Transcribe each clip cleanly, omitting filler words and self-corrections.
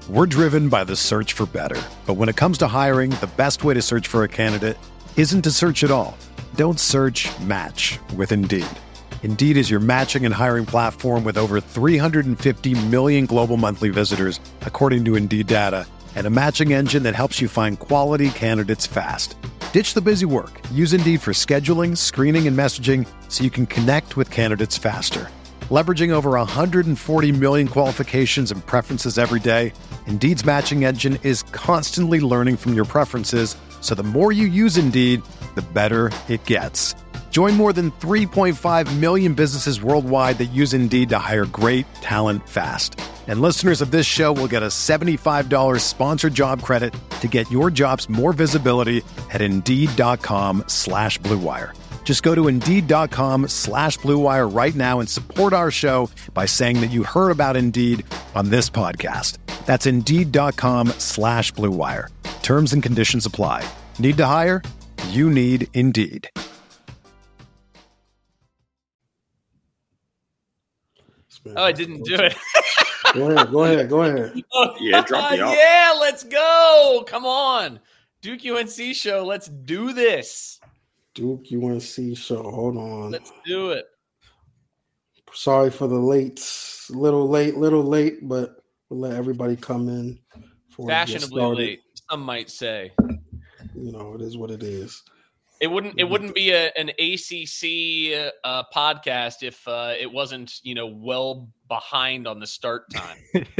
We're driven by the search for better. But when it comes to hiring, the best way to search for a candidate isn't to search at all. Don't search, match with Indeed. Indeed is your matching and hiring platform with over 350 million global monthly visitors, according to Indeed data, and a matching engine that helps you find quality candidates fast. Ditch the busy work. Use Indeed for scheduling, screening, and messaging so you can connect with candidates faster. Leveraging over 140 million qualifications and preferences every day, Indeed's matching engine is constantly learning from your preferences, so the more you use Indeed, the better it gets. Join more than 3.5 million businesses worldwide that use Indeed to hire great talent fast. And listeners of this show will get a $75 sponsored job credit to get your jobs more visibility at Indeed.com/Blue Wire. Just go to Indeed.com/Blue Wire right now and support our show by saying that you heard about Indeed on this podcast. That's Indeed.com/Blue Wire. Terms and conditions apply. Need to hire? You need Indeed. Oh, I didn't do it. Go ahead. Yeah, drop me off. Yeah, let's go. Come on. Duke UNC show. Let's do this. Duke UNC show. Hold on. Let's do it. Sorry for the little late, but we'll let everybody come in. Fashionably late, some might say. You know, it is what it is. It wouldn't be an ACC podcast if it wasn't, well behind on the start time.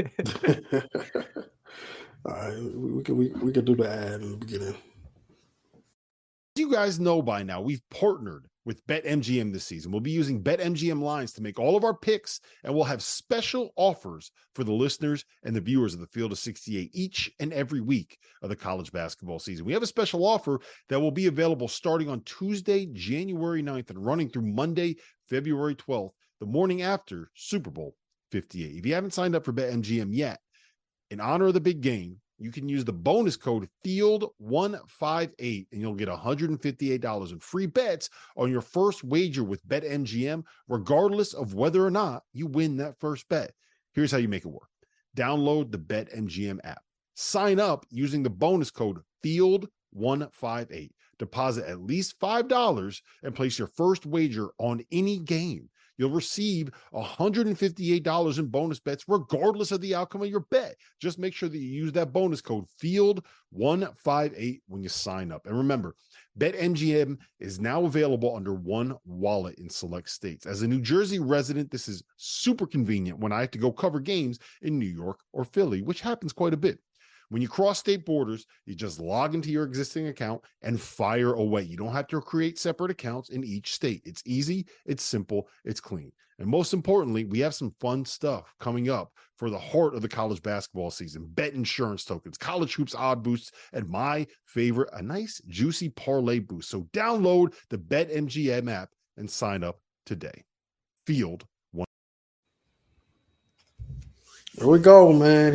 All right, we could do the ad in the beginning. As you guys know by now, we've partnered with BetMGM this season. We'll be using BetMGM lines to make all of our picks, and we'll have special offers for the listeners and the viewers of the Field of 68 each and every week of the college basketball season. We have a special offer that will be available starting on Tuesday, January 9th and running through Monday, February 12th, the morning after Super Bowl 58. If you haven't signed up for BetMGM yet, in honor of the big game, you can use the bonus code FIELD158 and you'll get $158 in free bets on your first wager with BetMGM, regardless of whether or not you win that first bet. Here's how you make it work. Download the BetMGM app. Sign up using the bonus code FIELD158. Deposit at least $5 and place your first wager on any game. You'll receive $158 in bonus bets regardless of the outcome of your bet. Just make sure that you use that bonus code FIELD158 when you sign up. And remember, BetMGM is now available under one wallet in select states. As a New Jersey resident, this is super convenient when I have to go cover games in New York or Philly, which happens quite a bit. When you cross state borders, you just log into your existing account and fire away. You don't have to create separate accounts in each state. It's easy, it's simple, it's clean. And most importantly, we have some fun stuff coming up for the heart of the college basketball season. Bet insurance tokens, college hoops odd boosts, and my favorite, a nice juicy parlay boost. So download the BetMGM app and sign up today. Field. Here we go, man.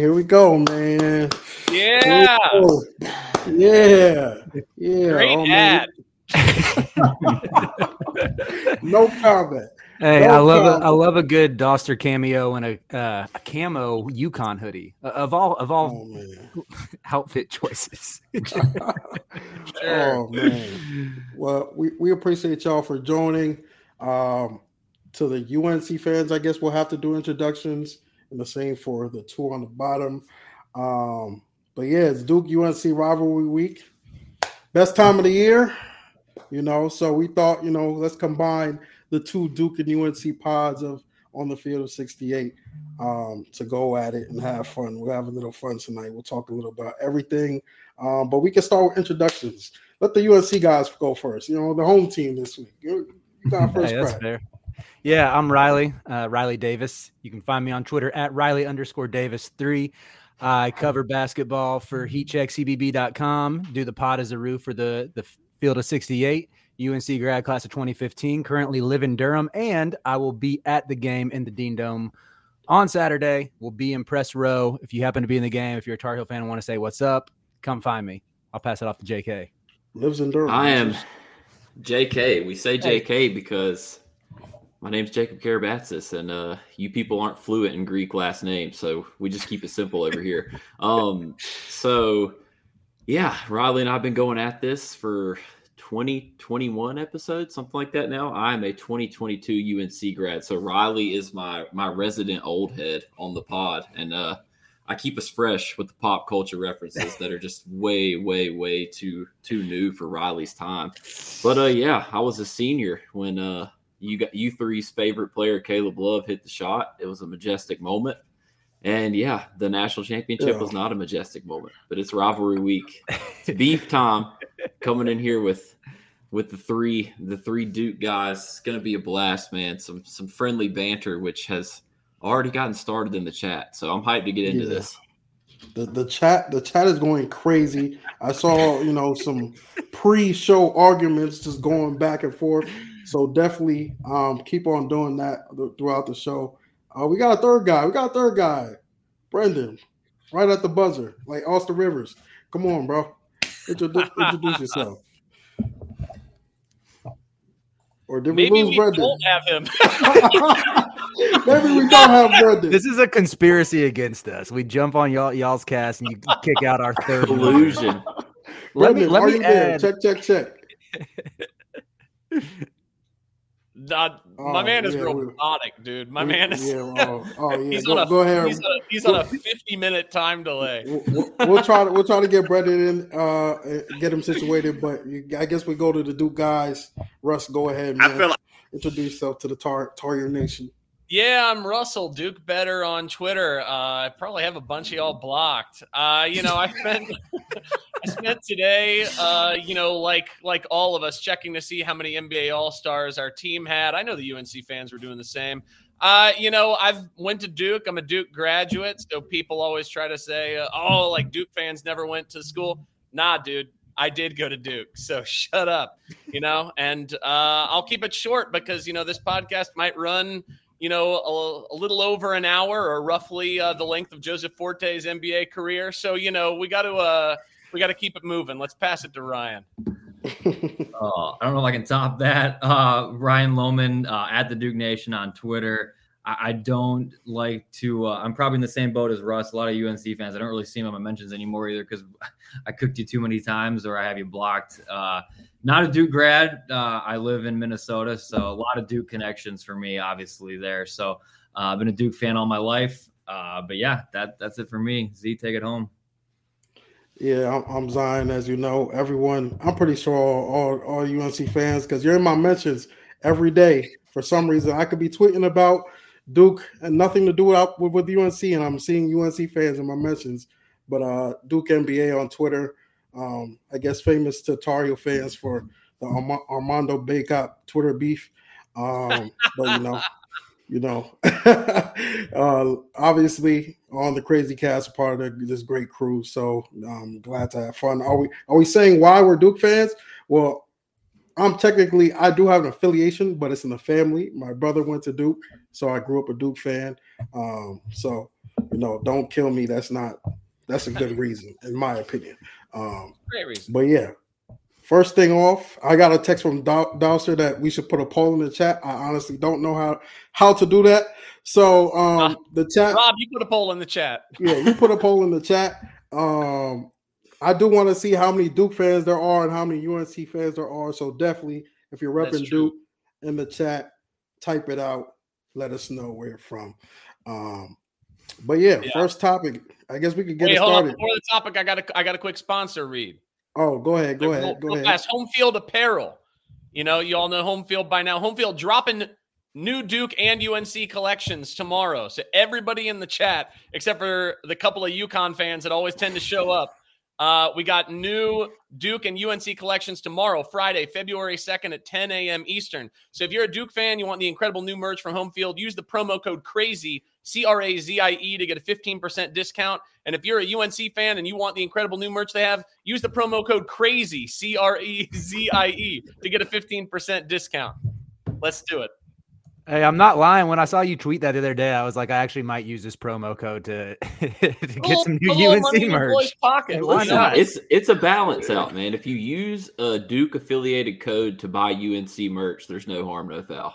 Yeah. Yeah. Great ad. No comment. Hey, I love a good Doster cameo and a camo Yukon hoodie of all outfit choices. Oh man. Well, we appreciate y'all for joining. To the UNC fans, I guess we'll have to do introductions. And the same for the two on the bottom. But yeah, it's Duke UNC rivalry week. Best time of the year, so we thought, let's combine the two Duke and UNC pods of On the Field of 68 to go at it and have fun. We'll have a little fun tonight. We'll talk a little about everything. But we can start with introductions. Let the UNC guys go first. The home team this week. You got first that's crack. fair. Yeah, I'm Riley Davis. You can find me on Twitter at Riley_Davis3. I cover basketball for HeatCheckCBB.com. Do the pod as a roof for the Field of 68. UNC grad class of 2015. Currently live in Durham, and I will be at the game in the Dean Dome on Saturday. We'll be in press row. If you happen to be in the game, if you're a Tar Heel fan and want to say what's up, come find me. I'll pass it off to JK. Lives in Durham. I am JK. We say JK because My name's Jacob Karabatsis, and you people aren't fluent in Greek last names, so we just keep it simple over here. So, yeah, Riley and I have been going at this for 2021 episodes, something like that now. I'm a 2022 UNC grad, so Riley is my resident old head on the pod, and I keep us fresh with the pop culture references that are just way, way, way too new for Riley's time. But yeah, I was a senior when you three's favorite player, Caleb Love, hit the shot. It was a majestic moment. And yeah, the national championship was not a majestic moment, but it's rivalry week. It's beef time coming in here with the three Duke guys. It's going to be a blast, man. Some friendly banter, which has already gotten started in the chat. So I'm hyped to get into this. The chat is going crazy. I saw, some pre-show arguments just going back and forth. So definitely keep on doing that throughout the show. We got a third guy. Brendan, right at the buzzer, like Austin Rivers. Come on, bro. Introduce yourself. Or did we lose Brendan? Don't have him. Maybe we don't have Brendan. This is a conspiracy against us. We jump on y'all's cast and you kick out our third illusion. Let me add. Check. My man is robotic, dude. My man is. Yeah. Go ahead. He's on a 50-minute time delay. We'll try to get Brendan in, get him situated. But I guess we go to the Duke guys. Russ, go ahead, man. Introduce yourself to the Tar Nation. Yeah, I'm Russell, Duke Better on Twitter. I probably have a bunch of y'all blocked. I spent today, like all of us, checking to see how many NBA All-Stars our team had. I know the UNC fans were doing the same. I've went to Duke. I'm a Duke graduate, so people always try to say, Duke fans never went to school. Nah, dude. I did go to Duke, so shut up, and I'll keep it short because, this podcast might run – a little over an hour, or roughly the length of Joseph Forte's NBA career. So, we got to keep it moving. Let's pass it to Ryan. I don't know if I can top that. Ryan Lohman at the Duke Nation on Twitter. I don't like to. I'm probably in the same boat as Russ. A lot of UNC fans. I don't really see him on my mentions anymore either because I cooked you too many times or I have you blocked. Not a Duke grad. I live in Minnesota, so a lot of Duke connections for me, obviously, there. So I've been a Duke fan all my life. But, yeah, that's it for me. Z, take it home. Yeah, I'm Zion, as you know. Everyone, I'm pretty sure all UNC fans, because you're in my mentions every day. For some reason, I could be tweeting about Duke and nothing to do with UNC, and I'm seeing UNC fans in my mentions. But Duke NBA on Twitter. I guess famous to Tar Heel fans for the Armando Bacot Twitter beef. But obviously on the Crazy Cast, part of this great crew. So I'm glad to have fun. Are we saying why we're Duke fans? Well, I do have an affiliation, but it's in the family. My brother went to Duke, so I grew up a Duke fan. So don't kill me. That's a good reason, in my opinion. Great reason. But yeah, first thing off, I got a text from Dowser that we should put a poll in the chat. I honestly don't know how to do that. So the chat, Rob, you put a poll in the chat. Yeah, you put a poll in the chat. I do want to see how many Duke fans there are and how many UNC fans there are. So definitely, if you're repping Duke in the chat, type it out. Let us know where you're from. But yeah, first topic. I guess we could get it started. Before the topic, I got a quick sponsor read. Oh, go ahead. Go ahead. Fast. Home Field Apparel. You all know Home Field by now. Home Field dropping new Duke and UNC collections tomorrow. So everybody in the chat, except for the couple of UConn fans that always tend to show up, we got new Duke and UNC collections tomorrow, Friday, February 2nd at 10 a.m. Eastern. So if you're a Duke fan, you want the incredible new merch from Home Field, use the promo code CRAZIE, CRAZIE, to get a 15% discount. And if you're a UNC fan and you want the incredible new merch they have, use the promo code CRAZIE, CRAZIE, to get a 15% discount. Let's do it. Hey, I'm not lying. When I saw you tweet that the other day, I was like, I actually might use this promo code to get some new UNC merch. Why not? It's a balance out, man. If you use a Duke affiliated code to buy UNC merch, there's no harm, no foul.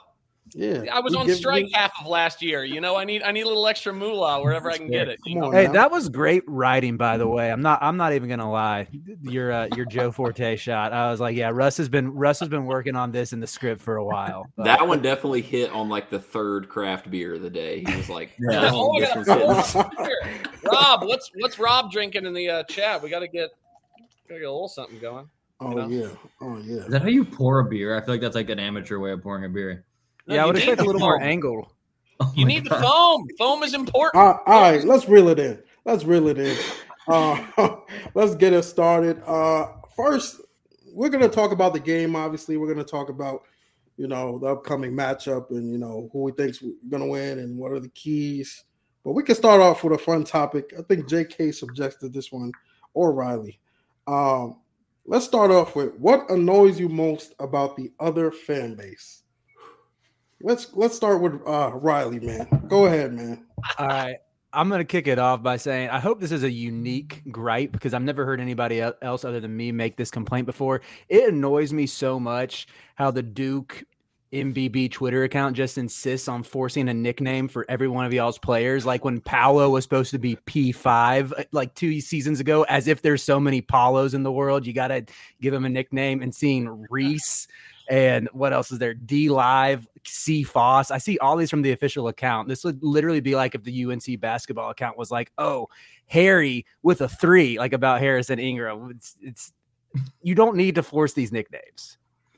Yeah, I was on strike half of last year. You know, I need a little extra moolah wherever I can get it. Come on, Hey, now. that was great writing, by the way. I'm not even gonna lie. Your Joe Forte shot. I was like, yeah, Russ has been working on this in the script for a while. But That one definitely hit on like the third craft beer of the day. He was like, Yeah. this one's hitting. Rob, what's Rob drinking in the chat? We gotta get a little something going. Oh you yeah. Is that how you pour a beer? I feel like that's like an amateur way of pouring a beer. yeah, I would you expect a need little the more foam. angle. Oh You my need the God. foam. Foam is important. All right, let's reel it in. Let's get it started. First, we're going to talk about the game. Obviously, we're going to talk about, the upcoming matchup and, who we think's going to win and what are the keys. But we can start off with a fun topic. I think JK suggested this one, or Riley. Let's start off with what annoys you most about the other fan base. Let's start with Riley, man. Go ahead, man. All right. I'm going to kick it off by saying I hope this is a unique gripe because I've never heard anybody else other than me make this complaint before. It annoys me so much how the Duke MBB Twitter account just insists on forcing a nickname for every one of y'all's players. Like when Paolo was supposed to be P5 like 2 seasons ago, as if there's so many Paulos in the world. You got to give him a nickname. And seeing Reese and what else is there? D Live, C Foss. I see all these from the official account. This would literally be like if the UNC basketball account was like, oh, Harry with a 3, like about Harrison Ingram. It's you don't need to force these nicknames.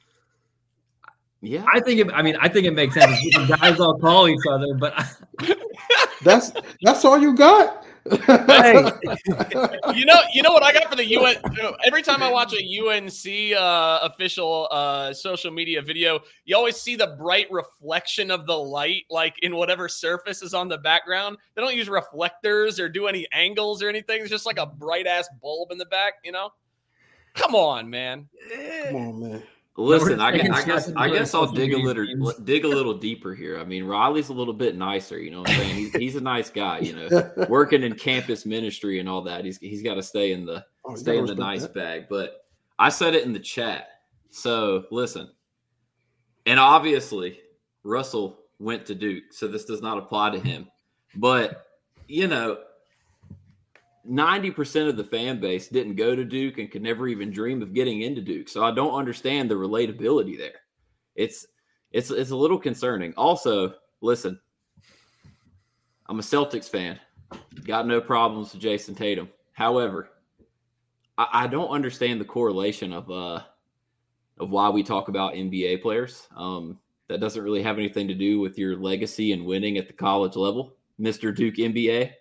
Yeah. I think it makes sense. The guys all call each other, but That's all you got? Hey. You know what I got for the UN? Every time I watch a UNC official social media video, you always see the bright reflection of the light, like in whatever surface is on the background. They don't use reflectors or do any angles or anything. It's just like a bright ass bulb in the back. Come on, man. Come on, man. Listen, We're I taking guess shots I at guess I'll social dig a media little teams. dig a little deeper here. I mean, Riley's a little bit nicer, you know what I'm saying? He's a nice guy, working in campus ministry and all that. He's got to stay in the nice bag. But I said it in the chat. So listen, and obviously Russell went to Duke, so this does not apply to him. But 90% of the fan base didn't go to Duke and could never even dream of getting into Duke. So I don't understand the relatability there. It's a little concerning. Also, listen, I'm a Celtics fan. Got no problems with Jason Tatum. However, I don't understand the correlation of why we talk about NBA players. That doesn't really have anything to do with your legacy and winning at the college level, Mr. Duke NBA.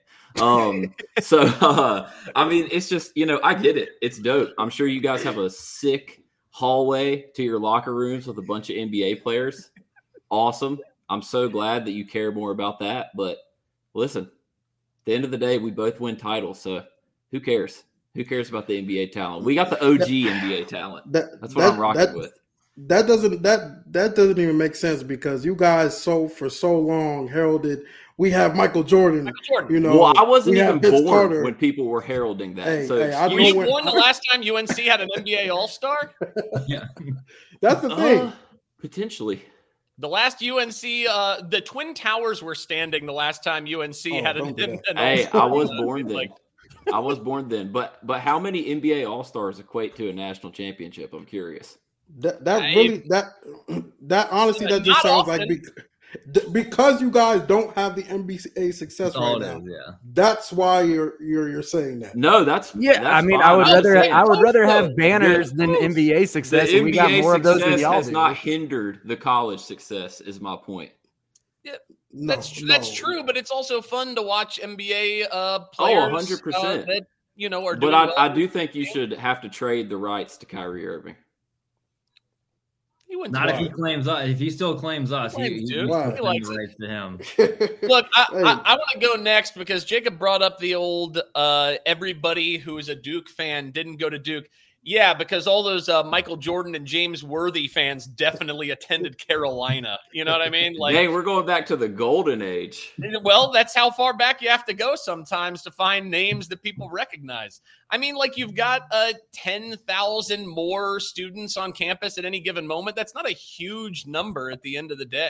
I mean, it's just, I get it. It's dope. I'm sure you guys have a sick hallway to your locker rooms with a bunch of NBA players. Awesome. I'm so glad that you care more about that. But listen, at the end of the day, we both win titles. So who cares? Who cares about the NBA talent? We got the OG NBA talent. That's what I'm rocking with. That doesn't even make sense because you guys for so long heralded we have Michael Jordan. Well, I wasn't even born Carter. when people were heralding that. Were you born the last time UNC had an NBA All-Star? Yeah. That's the thing. Potentially. The last UNC, the Twin Towers were standing the last time UNC had an All-Star. Hey, I was born then. I was born then. But how many NBA All-Stars equate to a national championship? I'm curious. That honestly, that just sounds often. like because you guys don't have the NBA success right now. Yeah. That's why you're saying that. No, that's I mean, fine. I would was rather saying, have banners than NBA success, the and we got NBA more of those than success y'all has do. not hindered the college success. Is my point. No, That's true, but it's also fun to watch NBA players. 100%. That are doing. But well. I do think you should have to trade the rights to Kyrie Irving. He went Not to if he claims us. If he still claims us, he likes rights to him. Look, I want to go next because Jacob brought up the old everybody who is a Duke fan didn't go to Duke. Yeah, because all those Michael Jordan and James Worthy fans definitely attended Carolina. You know what I mean? Like, hey, we're going back to the golden age. well, that's how far back you have to go sometimes to find names that people recognize. I mean, like you've got 10,000 more students on campus at any given moment. That's not a huge number at the end of the day.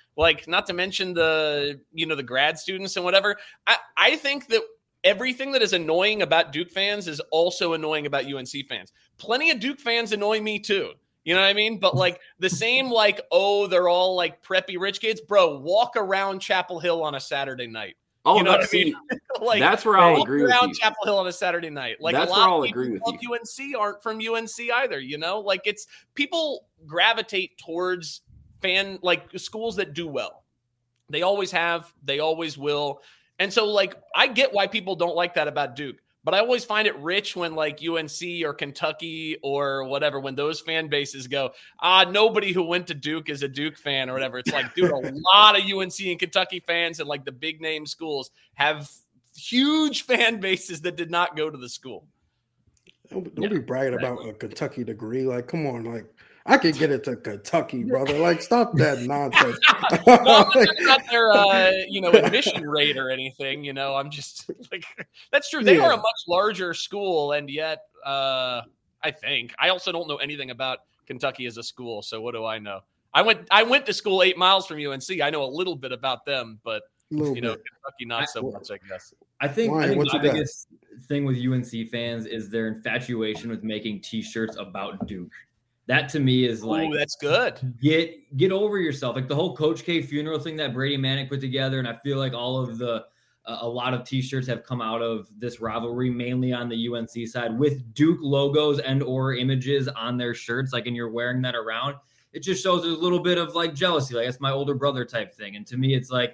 Like, not to mention the grad students and whatever. I think that everything that is annoying about Duke fans is also annoying about UNC fans. Plenty of Duke fans annoy me too. You know what I mean? But like the same, like, oh, they're all like preppy rich kids. Bro, walk around Chapel Hill on a Saturday night. Oh, you know no, what I mean? Like, that's where I'll agree with around you. Chapel Hill on a Saturday night. Like, That's a where lot I'll of people agree with who love UNC aren't from UNC either. You know, like it's people gravitate towards schools that do well. They always have. They always will. And so, like, I get why people don't like that about Duke. But I always find it rich when like UNC or Kentucky or whatever, when those fan bases go, nobody who went to Duke is a Duke fan or whatever. It's like, dude, a lot of UNC and Kentucky fans and like the big name schools have huge fan bases that did not go to the school. Don't be bragging about a Kentucky degree. Like, come on, like I could get it to Kentucky, brother. Like, stop that nonsense. Well, that's not their, admission rate or anything. You know, I'm just like, that's true. They are a much larger school, and yet, I think I also don't know anything about Kentucky as a school. So what do I know? I went to school 8 miles from UNC. I know a little bit about them, but Kentucky not so much, I guess. I think the biggest thing with UNC fans is their infatuation with making T-shirts about Duke. That to me is like, oh, that's good. Get over yourself. Like the whole Coach K funeral thing that Brady Manick put together, and I feel like all of a lot of T-shirts have come out of this rivalry, mainly on the UNC side, with Duke logos and or images on their shirts. Like, and you're wearing that around. It just shows there's a little bit of like jealousy. Like, it's my older brother type thing. And to me, it's like,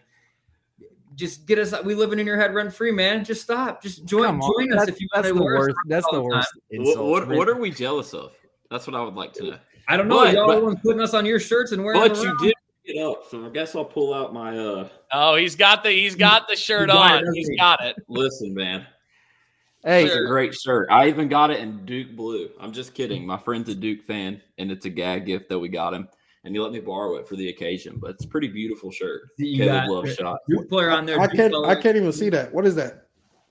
just get us. We living in your head rent free, man. Just stop. Just join us if you want to. That's the worst insult. What are we jealous of? That's what I would like to know. I don't know. Y'all are putting us on your shirts and wearing them around. You did pick it up, so I guess I'll pull out my. Oh, he's got the shirt on. He's got it. Listen, man. Hey, it's a great shirt. I even got it in Duke blue. I'm just kidding. My friend's a Duke fan, and it's a gag gift that we got him, and he let me borrow it for the occasion. But it's a pretty beautiful shirt. Caleb Love shot. Duke player on there. I can't even see that. What is that?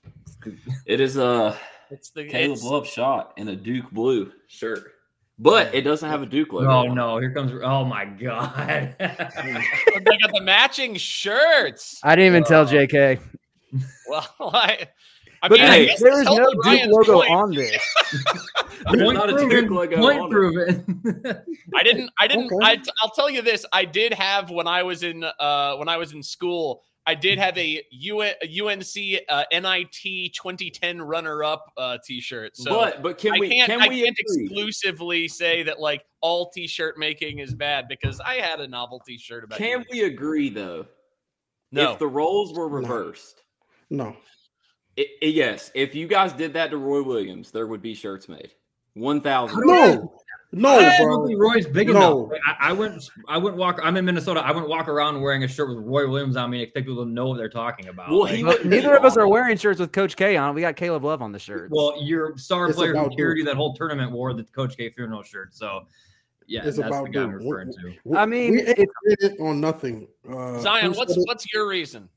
It is it's the Caleb Love shot in a Duke blue shirt. But it doesn't have a Duke logo. Oh, no. Here comes – oh, my God. They got the matching shirts. I didn't even tell JK. Well, I mean, hey, there is no Duke logo on this. There's not a Duke logo on proven. I didn't. Okay. I'll tell you this. I did have when I was in school. I did have a UNC NIT 2010 runner-up T-shirt. So but can we can't exclusively say that like all T-shirt making is bad because I had a novel T-shirt about. Can we agree though? No. If the roles were reversed, no. Yes, if you guys did that to Roy Williams, there would be shirts made. 1,000. No, bro. Roy's big enough. I wouldn't walk. I'm in Minnesota. I wouldn't walk around wearing a shirt with Roy Williams on me and expect people to know what they're talking about. Well, neither of us are wearing shirts with Coach K on. We got Caleb Love on the shirt. Well, your star player from Purity that whole tournament wore the Coach K funeral shirt. So, yeah, it's that's about the guy I'm referring to. I mean, it's on nothing. Zion, what's your reason?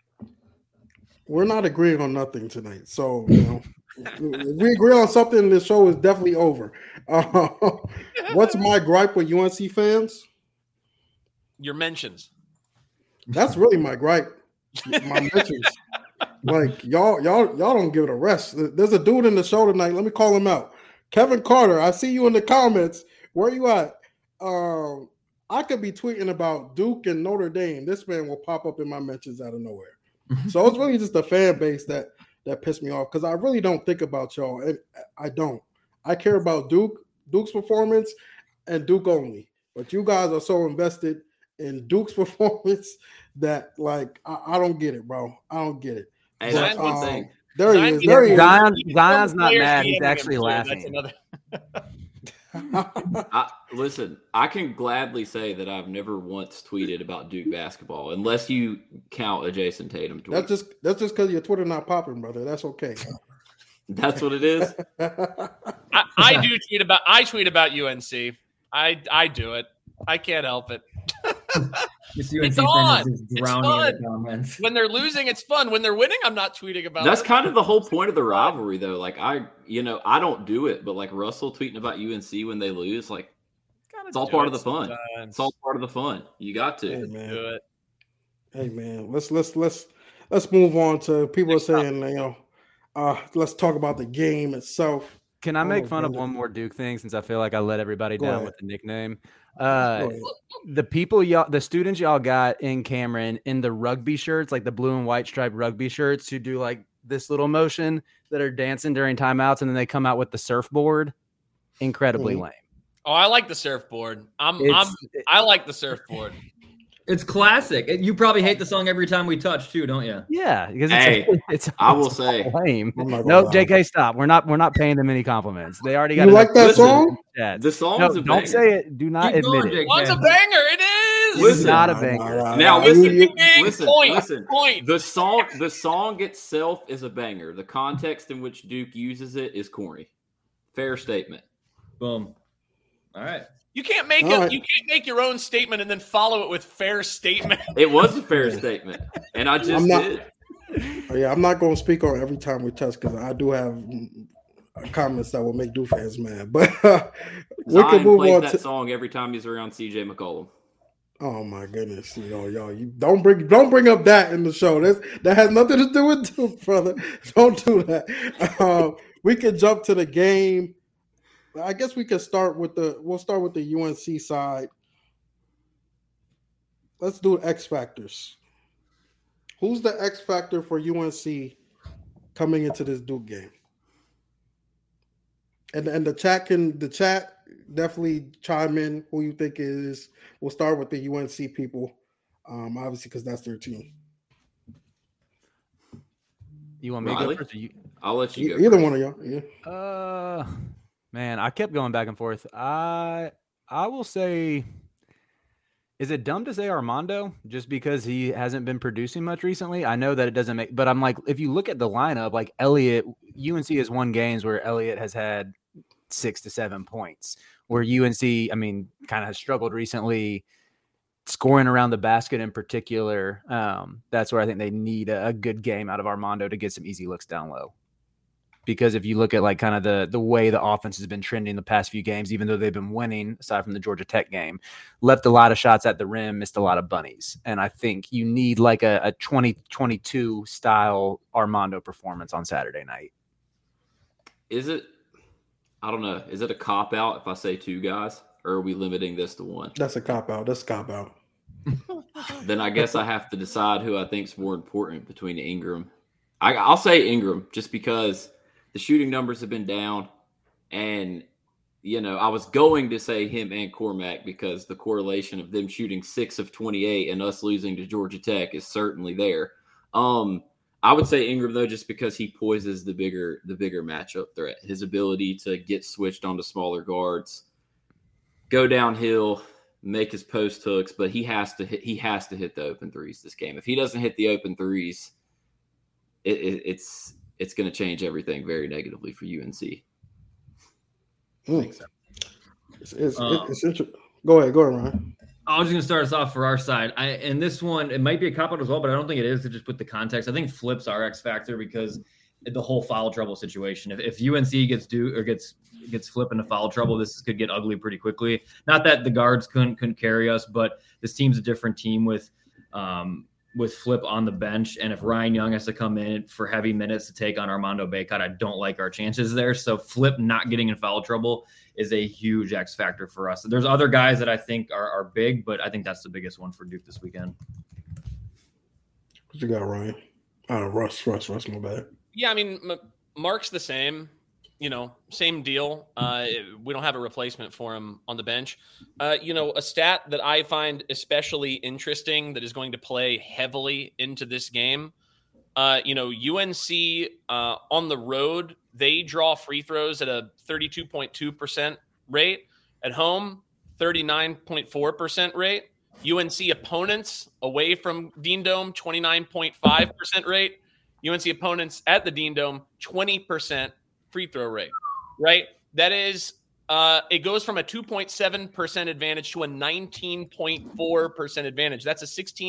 We're not agreeing on nothing tonight. So, if we agree on something, the show is definitely over. What's my gripe with UNC fans? Your mentions. That's really my gripe. My mentions. Like y'all don't give it a rest. There's a dude in the show tonight. Let me call him out. Kevin Carter. I see you in the comments. Where you at? I could be tweeting about Duke and Notre Dame. This man will pop up in my mentions out of nowhere. So it's really just the fan base that pissed me off because I really don't think about y'all. And I don't. I care about Duke's performance and Duke only. But you guys are so invested in Duke's performance that like I don't get it, bro. I don't get it. Hey, that's one thing. There he is. Zion's not mad. He's actually laughing. Listen, I can gladly say that I've never once tweeted about Duke basketball, unless you count a Jason Tatum tweet. That's just because your Twitter not popping, brother. That's okay. That's what it is. I tweet about UNC. I do it. I can't help it. It's on. It's fun. When they're losing, it's fun. When they're winning, I'm not tweeting about That's it. kind of the whole point of the rivalry, though. Like I don't do it, but like Russell tweeting about UNC when they lose, like, It's all part of the fun. It's all part of the fun. You got to. Hey, man. Do it. Hey man, let's move on to people are saying, let's talk about the game itself. Can I make fun of one more Duke thing since I feel like I let everybody down with the nickname? The students y'all got in Cameron in the rugby shirts, like the blue and white striped rugby shirts, who do like this little motion that are dancing during timeouts, and then they come out with the surfboard. Incredibly lame. Oh, I like the surfboard. I like the surfboard. It's classic. You probably hate the song Every Time We Touch too, don't you? Yeah, because it's I will say lame. No, JK, stop. We're not paying them any compliments. They already got. You like that song? The song's a banger. Don't say it. Do not admit it. It's a banger. It is. It's not a banger. Now listen. Point. The song itself is a banger. The context in which Duke uses it is corny. Fair statement. Boom. All right. You can't make You can't make your own statement and then follow it with fair statement. It was a fair statement, and I just did. Yeah, I'm not going to speak on Every Time We Touch because I do have comments that will make Duke fans mad. But we can move on that song every time he's around CJ McCollum. Oh my goodness! Y'all, you don't bring up that in the show. That has nothing to do with Duke, brother. Don't do that. We can jump to the game. I guess we could start with the UNC side. Let's do X factors. Who's the X factor for UNC coming into this Duke game? And the chat definitely chime in who you think it is. We'll start with the UNC people, obviously because that's their team. You want me to go first? I'll let you go. Either first. One of y'all. Yeah. Man, I kept going back and forth. I will say, is it dumb to say Armando just because he hasn't been producing much recently? I know that it doesn't make, but I'm like, if you look at the lineup, like Elliott, UNC has won games where Elliott has had 6 to 7 points, where UNC, I mean, kind of has struggled recently scoring around the basket in particular. That's where I think they need a good game out of Armando to get some easy looks down low. Because if you look at like kind of the way the offense has been trending the past few games, even though they've been winning, aside from the Georgia Tech game, left a lot of shots at the rim, missed a lot of bunnies. And I think you need like a 2022 style Armando performance on Saturday night. Is it? I don't know. Is it a cop out if I say 2 guys, or are we limiting this to 1? That's a cop out. Then I guess I have to decide who I think is more important between Ingram. I'll say Ingram just because the shooting numbers have been down, and I was going to say him and Cormac because the correlation of them shooting 6 of 28 and us losing to Georgia Tech is certainly there. I would say Ingram though, just because he poises the bigger matchup threat. His ability to get switched onto smaller guards, go downhill, make his post hooks, but he has to hit the open threes this game. If he doesn't hit the open threes, it's going to change everything very negatively for UNC. It's interesting. Go ahead, Ryan. I was just going to start us off for our side. And this one, it might be a cop-out as well, but I don't think it is to just put the context. I think Flip's our X factor because the whole foul trouble situation. If UNC gets Flip into foul trouble, this could get ugly pretty quickly. Not that the guards couldn't carry us, but this team's a different team with Flip on the bench. And if Ryan Young has to come in for heavy minutes to take on Armando Bacot, I don't like our chances there. So Flip not getting in foul trouble is a huge X factor for us. There's other guys that I think are big, but I think that's the biggest one for Duke this weekend. What you got, Ryan? Russ, my bad. Yeah, I mean, Mark's the same. Same deal. We don't have a replacement for him on the bench. A stat that I find especially interesting that is going to play heavily into this game. UNC on the road, they draw free throws at a 32.2% rate. At home, 39.4% rate. UNC opponents away from Dean Dome, 29.5% rate. UNC opponents at the Dean Dome, 20% free throw rate, right? That is, it goes from a 2.7% advantage to a 19.4% advantage. That's a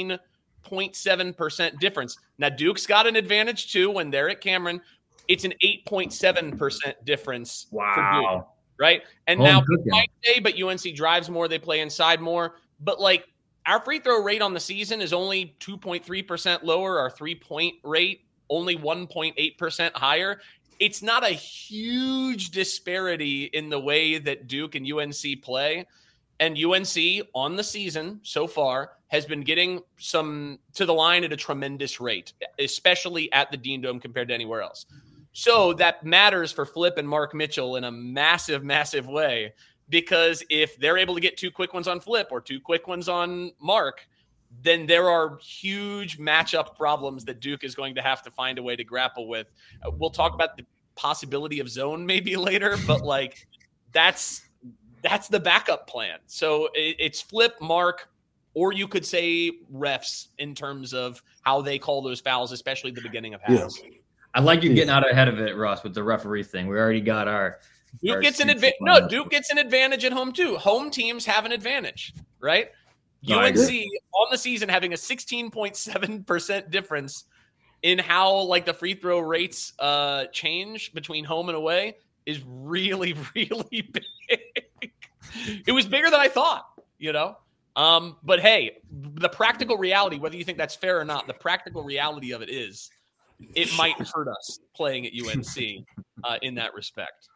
16.7% difference. Now, Duke's got an advantage too when they're at Cameron. It's an 8.7% difference. Wow. right? And now we might say, but UNC drives more, they play inside more. But like our free throw rate on the season is only 2.3% lower. Our 3-point rate only 1.8% higher. It's not a huge disparity in the way that Duke and UNC play. And UNC on the season so far has been getting some to the line at a tremendous rate, especially at the Dean Dome compared to anywhere else. So that matters for Flip and Mark Mitchell in a massive, massive way, because if they're able to get 2 quick ones on Flip or 2 quick ones on Mark, then there are huge matchup problems that Duke is going to have to find a way to grapple with. We'll talk about the possibility of zone maybe later, but like that's the backup plan. So it's Flip, Mark, or you could say refs in terms of how they call those fouls, especially at the beginning of halves. Yeah. I like you getting out ahead of it, Russ, with the referee thing. We already got our Duke gets an advantage. No, Duke gets an advantage at home too. Home teams have an advantage, right? UNC on the season having a 16.7% difference in how like the free throw rates change between home and away is really, really big. It was bigger than I thought, you know? But hey, the practical reality, whether you think that's fair or not, the practical reality of it is it might hurt us playing at UNC in that respect.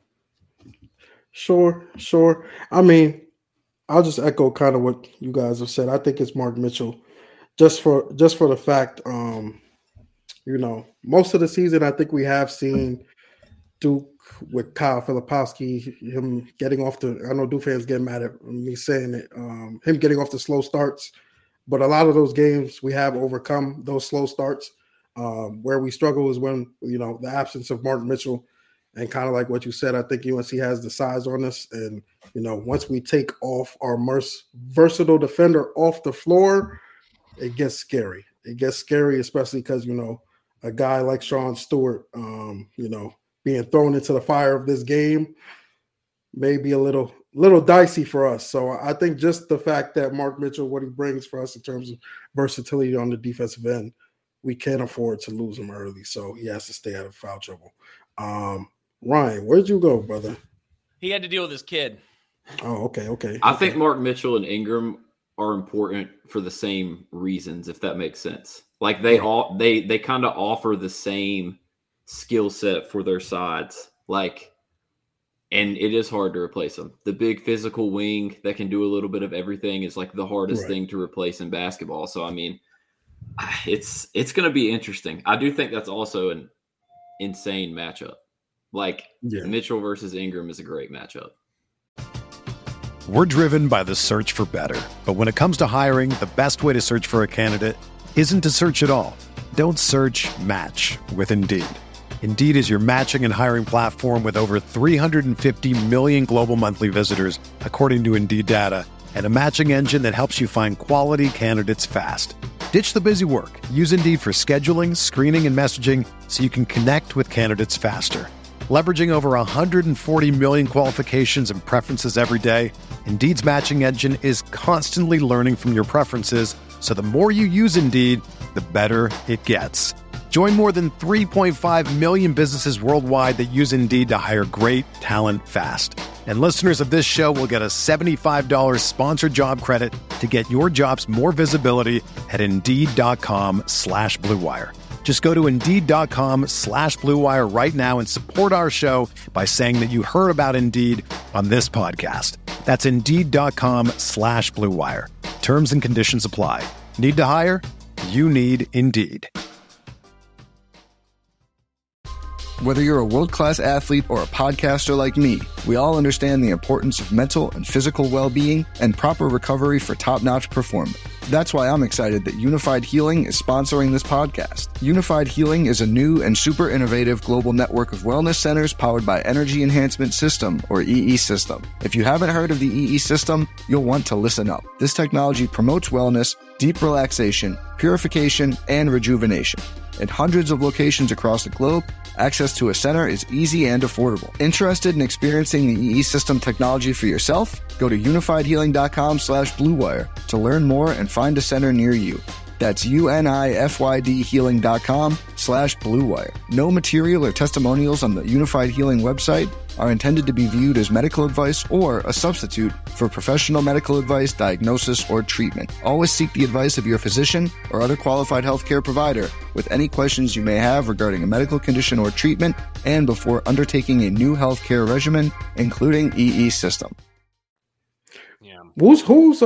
Sure. I mean, I'll just echo kind of what you guys have said. I think it's Mark Mitchell just for the fact, you know, most of the season, I think we have seen Duke with Kyle Filipowski, him getting off I know Duke fans get mad at me saying it, him getting off the slow starts, but a lot of those games we have overcome those slow starts. Where we struggle is when, you know, the absence of Mark Mitchell, and kind of like what you said, I think UNC has the size on us. And, you know, once we take off our versatile defender off the floor, it gets scary. It gets scary, especially because, you know, a guy like Sean Stewart, you know, being thrown into the fire of this game may be a little dicey for us. So I think just the fact that Mark Mitchell, what he brings for us in terms of versatility on the defensive end, we can't afford to lose him early. So he has to stay out of foul trouble. Ryan, where'd you go, brother? He had to deal with his kid. Oh, okay. I think Mark Mitchell and Ingram are important for the same reasons, if that makes sense. Like they kind of offer the same skill set for their sides. Like, and it is hard to replace them. The big physical wing that can do a little bit of everything is like the hardest thing to replace in basketball. So, I mean, it's going to be interesting. I do think that's also an insane matchup. Like Mitchell versus Ingram is a great matchup. We're driven by the search for better. But when it comes to hiring, the best way to search for a candidate isn't to search at all. Don't search, match with Indeed. Indeed is your matching and hiring platform with over 350 million global monthly visitors, according to Indeed data, and a matching engine that helps you find quality candidates fast. Ditch the busy work. Use Indeed for scheduling, screening, and messaging so you can connect with candidates faster. Leveraging over 140 million qualifications and preferences every day, Indeed's matching engine is constantly learning from your preferences, so the more you use Indeed, the better it gets. Join more than 3.5 million businesses worldwide that use Indeed to hire great talent fast. And listeners of this show will get a $75 sponsored job credit to get your jobs more visibility at Indeed.com/Blue Wire. Just go to Indeed.com/Blue Wire right now and support our show by saying that you heard about Indeed on this podcast. That's Indeed.com/Blue Wire. Terms and conditions apply. Need to hire? You need Indeed. Whether you're a world-class athlete or a podcaster like me, we all understand the importance of mental and physical well-being and proper recovery for top-notch performance. That's why I'm excited that Unified Healing is sponsoring this podcast. Unified Healing is a new and super innovative global network of wellness centers powered by Energy Enhancement System, or EE System. If you haven't heard of the EE System, you'll want to listen up. This technology promotes wellness, deep relaxation, purification, and rejuvenation. In hundreds of locations across the globe, access to a center is easy and affordable. Interested in experiencing the EE System technology for yourself? Go to unifiedhealing.com/Blue Wire to learn more and find a center near you. That's unifydhealing.com/Blue Wire. No material or testimonials on the Unified Healing website are intended to be viewed as medical advice or a substitute for professional medical advice, diagnosis, or treatment. Always seek the advice of your physician or other qualified healthcare provider with any questions you may have regarding a medical condition or treatment and before undertaking a new healthcare regimen, including EE system. Yeah. Who's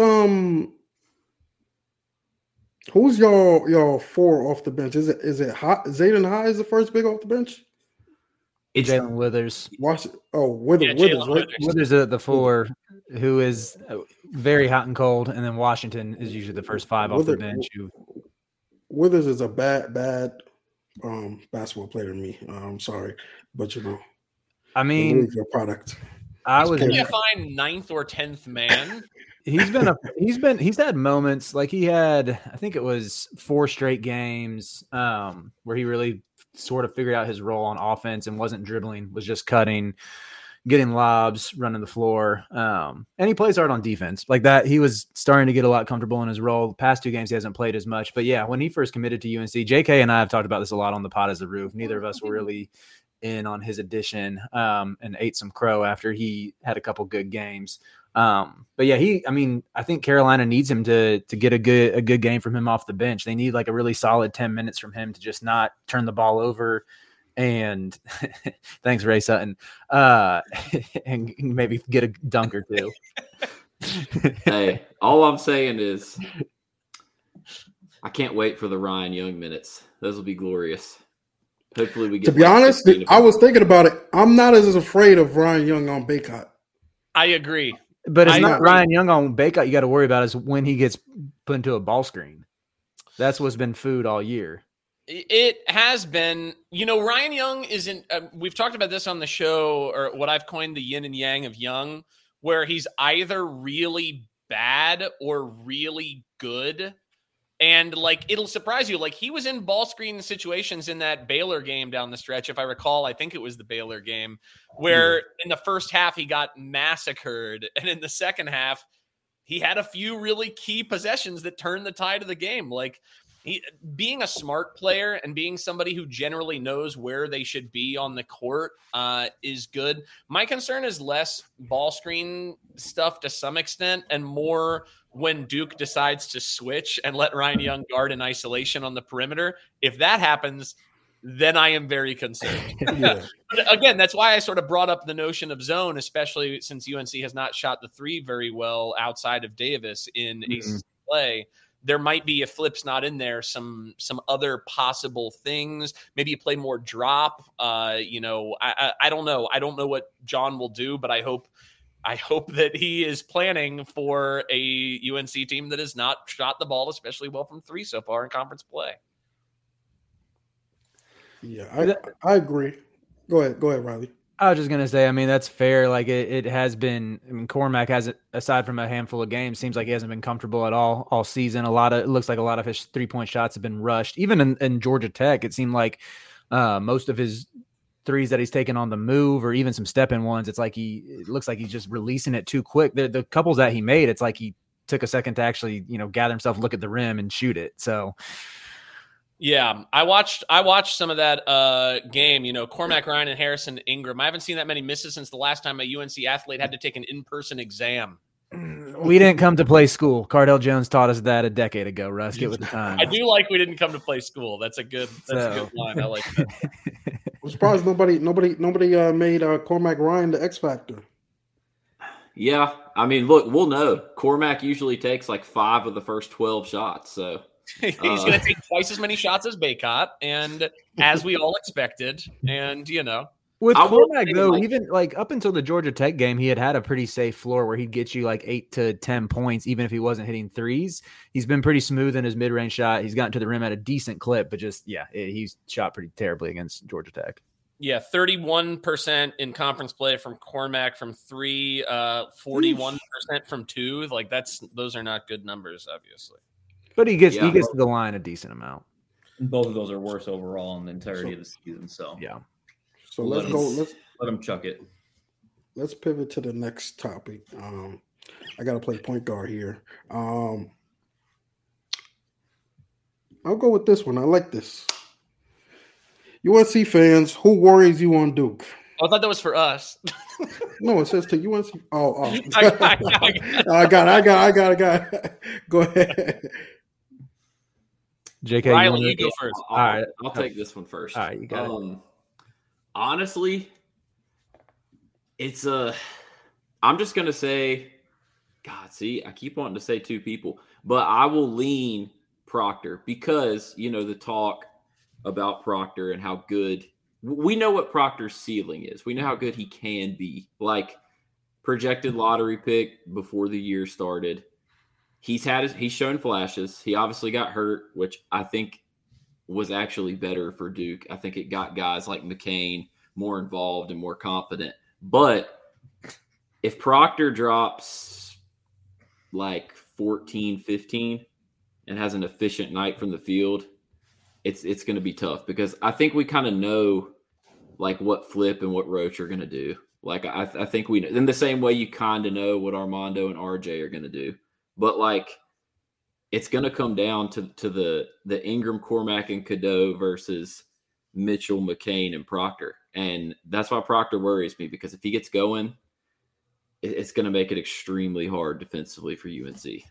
y'all four off the bench? Is it Zayden High is the first big off the bench? It's Jalen Withers. Withers, Jalen right? Withers at the 4, who is very hot and cold, and then Washington is usually the first 5 off the bench. Withers is a bad basketball player to me. I'm sorry, but I mean, your product. He's a fine 9th or 10th man. He's had moments like he had, I think it was 4 straight games where he really sort of figured out his role on offense and wasn't dribbling, was just cutting, getting lobs, running the floor. And he plays hard on defense like that. He was starting to get a lot comfortable in his role. The past 2 games, he hasn't played as much, but yeah, when he first committed to UNC, JK and I have talked about this a lot on the Pod as the Roof. Neither of us were really in on his addition and ate some crow after he had a couple good games. But yeah, I think Carolina needs him to get a good game from him off the bench. They need like a really solid 10 minutes from him to just not turn the ball over. And thanks, Ray Sutton. And maybe get a dunk or 2. Hey, all I'm saying is I can't wait for the Ryan Young minutes. Those will be glorious. Hopefully we get. To be honest, I was thinking about it. I'm not as afraid of Ryan Young on Baycott. I agree. But it's not Ryan Young on Baycott you got to worry about is when he gets put into a ball screen. That's what's been food all year. It has been. Ryan Young isn't we've talked about this on the show, or what I've coined the yin and yang of Young, where he's either really bad or really good. And it'll surprise you. He was in ball screen situations in that Baylor game down the stretch. If I recall, I think it was the Baylor game where in the first half he got massacred. And in the second half, he had a few really key possessions that turned the tide of the game. Being a smart player and being somebody who generally knows where they should be on the court is good. My concern is less ball screen stuff to some extent and more when Duke decides to switch and let Ryan Young guard in isolation on the perimeter. If that happens, then I am very concerned. But again, that's why I sort of brought up the notion of zone, especially since UNC has not shot the 3 very well outside of Davis in ACC play. There might be, if Flip's not in there, some other possible things. Maybe you play more drop. I don't know. I don't know what John will do, but I hope that he is planning for a UNC team that has not shot the ball especially well from 3 so far in conference play. Yeah, I agree. Go ahead, Riley. I was just going to say, that's fair. It has been, Cormac hasn't, aside from a handful of games, seems like he hasn't been comfortable at all season. It looks like a lot of his 3-point shots have been rushed. Even in Georgia Tech, it seemed like most of his threes that he's taken on the move or even some step-in ones, it looks like he's just releasing it too quick. The couples that he made, it's like he took a second to actually, gather himself, look at the rim and shoot it. So yeah, I watched some of that game, Cormac Ryan and Harrison Ingram. I haven't seen that many misses since the last time a UNC athlete had to take an in-person exam. We didn't come to play school. Cardell Jones taught us that a decade ago, Russ. Get with the time. I do like we didn't come to play school. That's a good line. I like that. I'm surprised nobody made Cormac Ryan the X Factor. Yeah, look, we'll know. Cormac usually takes 5 of the first 12 shots, so he's going to take twice as many shots as Baycott, and as we all expected, and With Cormac, though, even up until the Georgia Tech game, he had a pretty safe floor where he'd get you 8 to 10 points, even if he wasn't hitting threes. He's been pretty smooth in his mid-range shot. He's gotten to the rim at a decent clip, but he's shot pretty terribly against Georgia Tech. Yeah, 31% in conference play from Cormac from 3, 41% from 2. Those are not good numbers, obviously. But he gets to the line a decent amount. Both of those are worse overall in the entirety of the season. So yeah. So let's let him chuck it. Let's pivot to the next topic. I got to play point guard here. I'll go with this one. I like this. UNC fans, who worries you on Duke? Oh, I thought that was for us. No, it says to UNC. Oh. I got it. Go ahead. JK, Riley, you go first. All right, I'll take this one first. All right, you got it. Honestly, it's I'm just gonna say, God, see, I keep wanting to say two people, but I will lean Proctor because the talk about Proctor and how good we know what Proctor's ceiling is. We know how good he can be. Like projected lottery pick before the year started. He's shown flashes. He obviously got hurt, which I think was actually better for Duke. I think it got guys like McCain more involved and more confident. But if Proctor drops like 14, 15 and has an efficient night from the field, it's going to be tough because I think we kind of know like what Flip and what Roach are going to do. Like I think we know in the same way you kind of know what Armando and RJ are going to do. But like it's going to come down to the Ingram, Cormac, and Cadeau versus Mitchell, McCain, and Proctor. And that's why Proctor worries me because if he gets going, it's going to make it extremely hard defensively for UNC.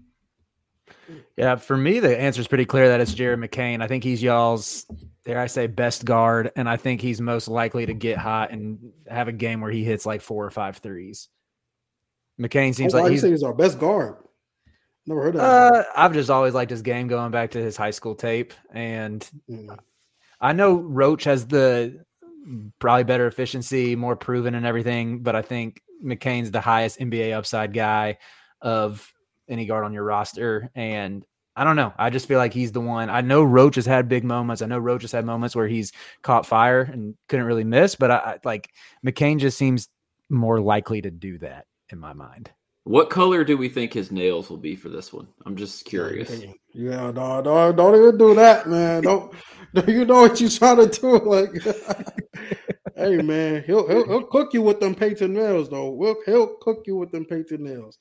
Yeah, for me, the answer is pretty clear that it's Jared McCain. I think he's y'all's, dare I say, best guard, and I think he's most likely to get hot and have a game where he hits like 4 or 5 threes. McCain seems like he's our best guard. Never heard of that. I've just always liked his game going back to his high school tape, and I know Roach has the probably better efficiency, more proven and everything, but I think McCain's the highest NBA upside guy of any guard on your roster. And I don't know. I just feel like he's the one. I know Roach has had big moments. I know Roach has had moments where he's caught fire and couldn't really miss, but I like McCain just seems more likely to do that in my mind. What color do we think his nails will be for this one? I'm just curious. Yeah, no, don't even do that, man. Don't you know what you're trying to do? Like, hey, man, he'll cook you with them painted nails, though. He'll cook you with them painted nails.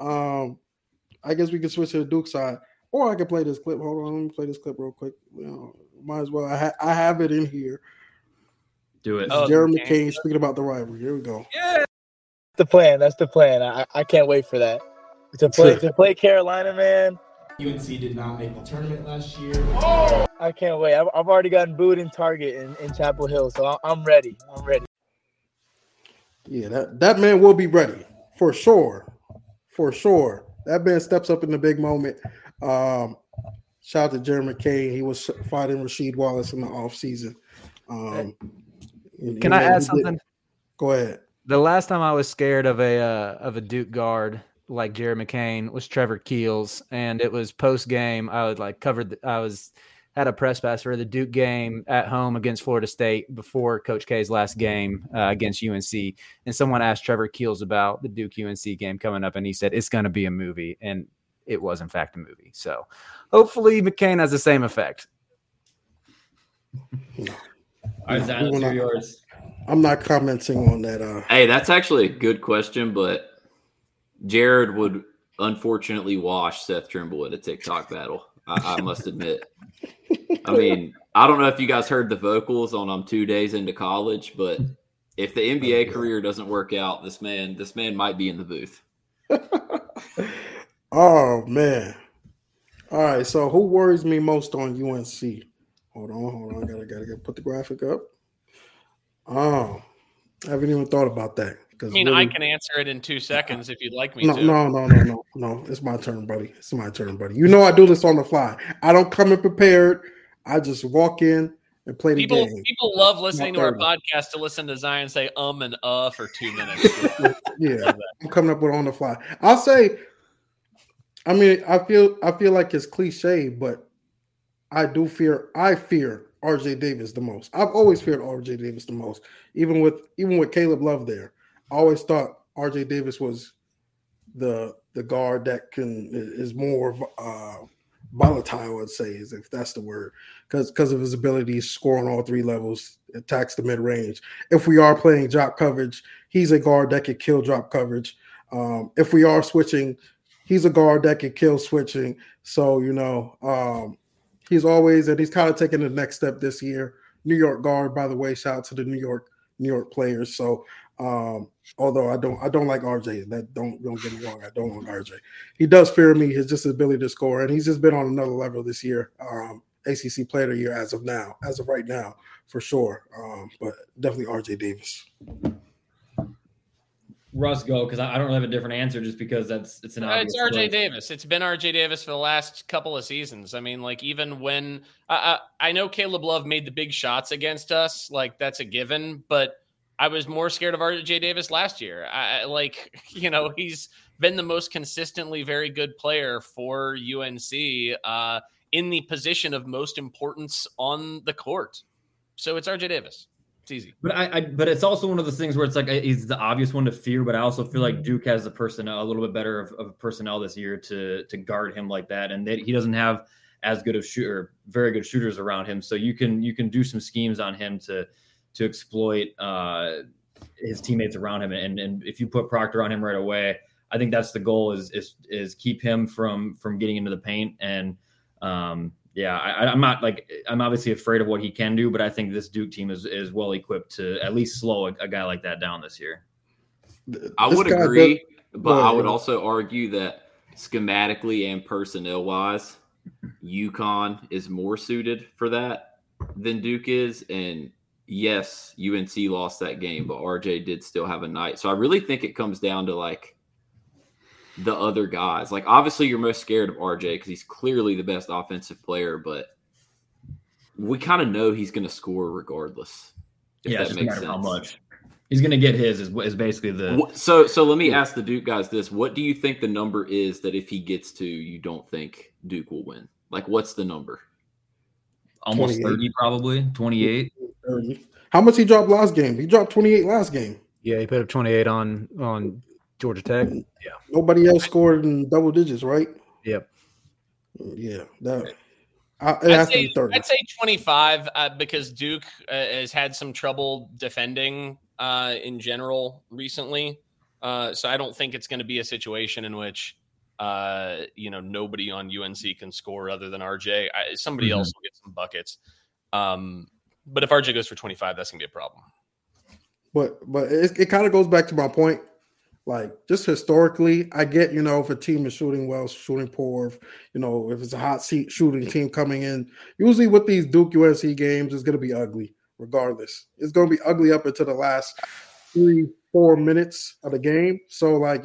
I guess we can switch to the Duke side, or I can play this clip. Hold on, let me play this clip real quick. Might as well. I have it in here. Do it. Jared McCain speaking about the rivalry. Here we go. Yeah. That's the plan. I can't wait for that. To play Carolina, man. UNC did not make the tournament last year. Oh! I can't wait. I've already gotten booed in Target in Chapel Hill, so I'm ready. Yeah, that man will be ready for sure. For sure. That man steps up in the big moment. Shout out to Jared McCain. He was fighting Rasheed Wallace in the offseason. Can I add something? Go ahead. The last time I was scared of a Duke guard like Jared McCain was Trevor Keels, and it was post game. I would had a press pass for the Duke game at home against Florida State before Coach K's last game against UNC, and someone asked Trevor Keels about the Duke UNC game coming up, and he said it's going to be a movie, and it was in fact a movie. So hopefully McCain has the same effect. Yours. I'm not commenting on that. Hey, that's actually a good question, but Jared would unfortunately wash Seth Trimble in a TikTok battle. I must admit. I mean, I don't know if you guys heard the vocals on I'm 2 days into college, but if the NBA career doesn't work out, this man might be in the booth. Oh, man. All right, so who worries me most on UNC? Hold on. Gotta put the graphic up. Oh, I haven't even thought about that. I can answer it in 2 seconds if you'd like me to. No. It's my turn, buddy. You know I do this on the fly. I don't come in prepared. I just walk in and play the game. People love listening to our podcast to listen to Zion say and for 2 minutes. Yeah, I'm coming up with on the fly. I'll say, I mean, I feel like it's cliche, but I fear RJ Davis the most. I've always feared RJ Davis the most. Even with Caleb Love there, I always thought RJ Davis was the guard that is more volatile, I'd say, if that's the word, because of his ability to score on all 3 levels, attacks the mid range. If we are playing drop coverage, he's a guard that could kill drop coverage. If we are switching, he's a guard that could kill switching. So he's kind of taking the next step this year. New York guard, by the way. Shout out to the New York players. So, although I don't like RJ, that don't get me wrong, I don't like RJ. He does fear me. His ability to score, and he's just been on another level this year. ACC Player of the Year as of right now, for sure. But definitely RJ Davis. Russ, go, because I don't really have a different answer just because it's an obvious. It's RJ Davis. It's been RJ Davis for the last couple of seasons. I mean, like, even when I know Caleb Love made the big shots against us, like, that's a given, but I was more scared of RJ Davis last year. He's been the most consistently very good player for UNC in the position of most importance on the court. So it's RJ Davis. It's easy. But it's also one of those things where it's like he's the obvious one to fear, but I also feel like Duke has the personnel, a little bit better of personnel this year to guard him like that, and he doesn't have as good of very good shooters around him. So you can do some schemes on him to exploit his teammates around him, and if you put Proctor on him right away, I think that's the goal is keep him from getting into the paint. And I'm obviously afraid of what he can do, but I think this Duke team is well equipped to at least slow a guy like that down this year. I would agree, but I would also argue that schematically and personnel wise, UConn is more suited for that than Duke is. And yes, UNC lost that game, but RJ did still have a night. So I really think it comes down to like the other guys. Like, obviously you're most scared of RJ because he's clearly the best offensive player, but we kind of know he's going to score regardless. If that makes sense. How much he's going to get his is basically the. So let me ask the Duke guys this: what do you think the number is that if he gets to, you don't think Duke will win? Like, what's the number? Almost 30, probably 28. 30. How much he dropped last game? He dropped 28 last game. Yeah, he put up 28 on Georgia Tech. Yeah. Nobody else scored in double digits, right? Yep. Yeah. It has to be 30. I'd say 25 because Duke has had some trouble defending in general recently. So I don't think it's going to be a situation in which, nobody on UNC can score other than RJ. Somebody else will get some buckets. But if RJ goes for 25, that's going to be a problem. But it kind of goes back to my point. Like, just historically, I get, if a team is shooting well, shooting poor, if it's a hot seat shooting team coming in, usually with these Duke UNC games, it's going to be ugly regardless. It's going to be ugly up until the last 3-4 minutes of the game. So, like,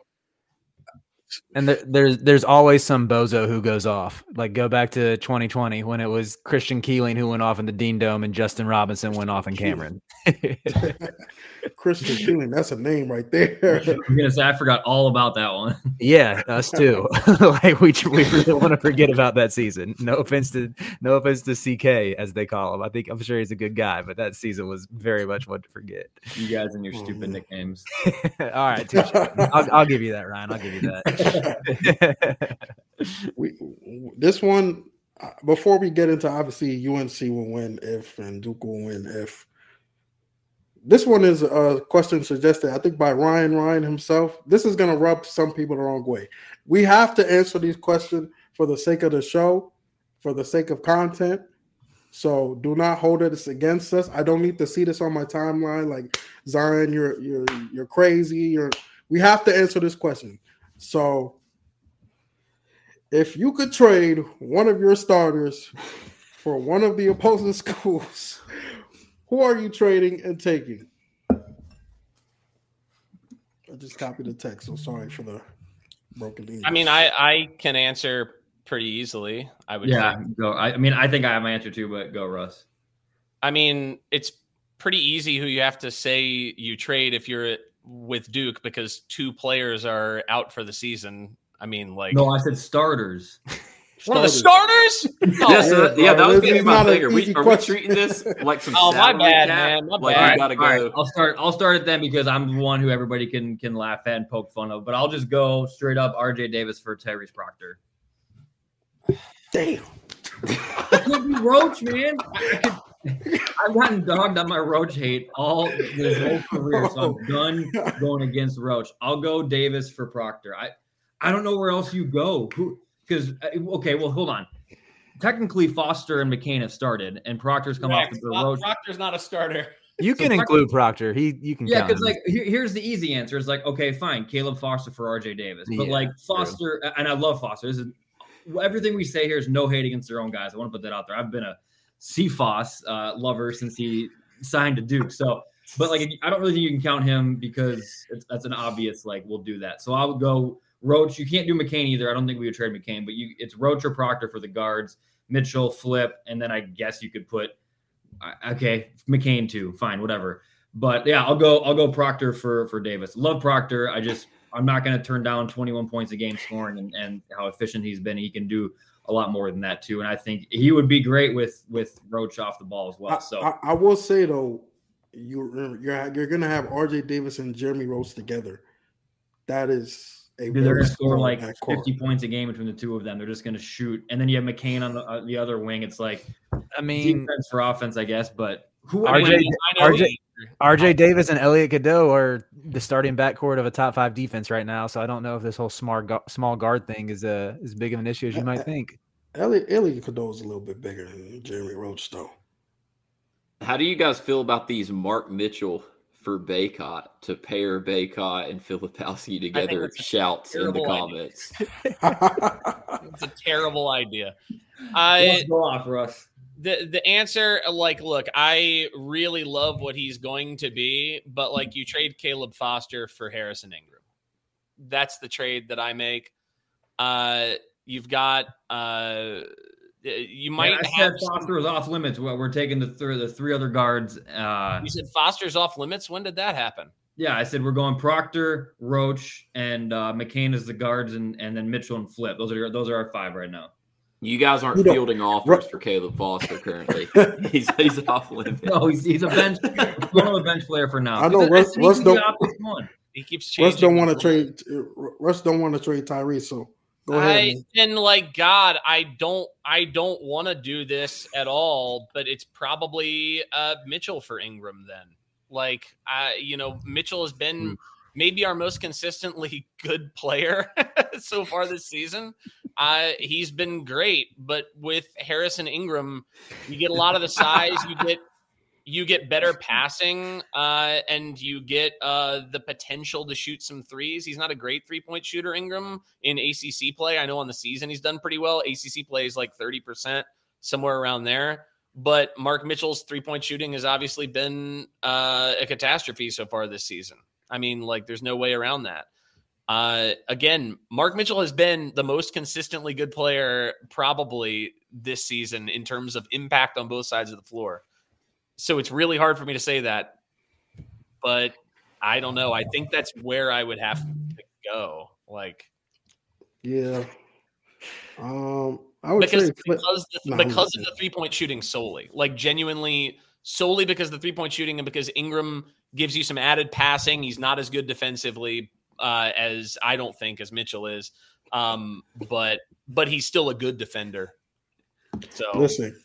And there's always some bozo who goes off. Like, go back to 2020 when it was Christian Keeling who went off in the Dean Dome and Justin Robinson went off in Cameron. Christian Keeling, that's a name right there. I'm gonna say I forgot all about that one. Yeah, us too. Like we really want to forget about that season. No offense to CK as they call him. I'm sure he's a good guy, but that season was very much one to forget. You guys and your stupid nicknames. All right, I'll give you that, Ryan. I'll give you that. This one, before we get into, obviously UNC will win if and Duke will win if. This one is a question suggested, I think, by Ryan himself. This is going to rub some people the wrong way. We have to answer these questions for the sake of the show, for the sake of content. So do not hold it against us. I don't need to see this on my timeline like, Zion, you're crazy. We have to answer this question. So if you could trade one of your starters for one of the opposing schools, who are you trading and taking? I just copied the text, so sorry for the broken English. I mean, I can answer pretty easily. I would. Yeah, go. I think I have my answer too, but go, Russ. I mean, it's pretty easy who you have to say you trade if you're with Duke because two players are out for the season. I mean, like. No, I said starters. One of the starters? Yeah, that was going to be my thing. Are we treating this like some my bad, man. My like bad. You gotta go. Right, I'll start it then because I'm the one who everybody can laugh at and poke fun of. But I'll just go straight up RJ Davis for Tyrese Proctor. Damn. I could be Roach, man. I've gotten dogged on my Roach hate all this whole career, so I'm done going against Roach. I'll go Davis for Proctor. I don't know where else you go. Because, okay, well, hold on. technically Foster and McCain have started, and Proctor's come off the road. Proctor's not a starter. You can include Proctor. You can. Yeah, because like here's the easy answer. It's like, okay, fine, Caleb Foster for RJ Davis, but like Foster, and I love Foster. This is everything we say here is no hate against their own guys. I want to put that out there. I've been a CFOS lover since he signed to Duke. So, but like I don't really think you can count him because that's an obvious like we'll do that. So I would go Roach. You can't do McCain either. I don't think we would trade McCain, but it's Roach or Proctor for the guards. Mitchell, Flip, and then I guess you could put McCain too. Fine, whatever. But yeah, I'll go Proctor for Davis. Love Proctor. I'm not going to turn down 21 points a game scoring and how efficient he's been. He can do a lot more than that too. And I think he would be great with Roach off the ball as well. So I will say though, you're going to have RJ Davis and Jeremy Roach together. That is. They're going to score like 50 points a game between the two of them. They're just going to shoot. And then you have McCain on the other wing. It's like, defense for offense, I guess. But RJ Davis and Elliot Cadeau are the starting backcourt of a top 5 defense right now. So I don't know if this whole small guard thing is as big of an issue as you might think. Elliot Cadeau is a little bit bigger than Jeremy Roach, though. How do you guys feel about these Mark Mitchell for Bacot to pair Bacot and Filipowski together? Shouts in the comments. It's a terrible idea. Go off, Russ. The answer, like, look, I really love what he's going to be, but like you trade Caleb Foster for Harrison Ingram. That's the trade that I make. You've got you might have Foster was off limits. We're taking the three other guards. You said Foster's off limits. When did that happen? Yeah, I said we're going Proctor, Roach, and McCain as the guards, and then Mitchell and Flip. Those are our 5 right now. You guys aren't fielding offers for Caleb Foster currently. he's off limits. No, he's a bench. One of a bench player for now. I know Russ don't. He keeps changing. Russ don't want to trade. Russ don't want to trade Tyrese. So. Go ahead, and like God, I don't want to do this at all, but it's probably Mitchell for Ingram then. Like Mitchell has been maybe our most consistently good player so far this season. He's been great, but with Harrison Ingram, you get a lot of the size, you get better passing, and you get the potential to shoot some threes. He's not a great 3-point shooter, Ingram, in ACC play. I know on the season he's done pretty well. ACC play is like 30%, somewhere around there. But Mark Mitchell's 3-point shooting has obviously been a catastrophe so far this season. I mean, like, there's no way around that. Again, Mark Mitchell has been the most consistently good player probably this season in terms of impact on both sides of the floor. So it's really hard for me to say that, but I don't know. I think that's where I would have to go. Like, yeah, I would because say because of the 3-point shooting solely, like genuinely solely because of the 3-point shooting and because Ingram gives you some added passing. He's not as good defensively as I don't think as Mitchell is, but he's still a good defender. So listen,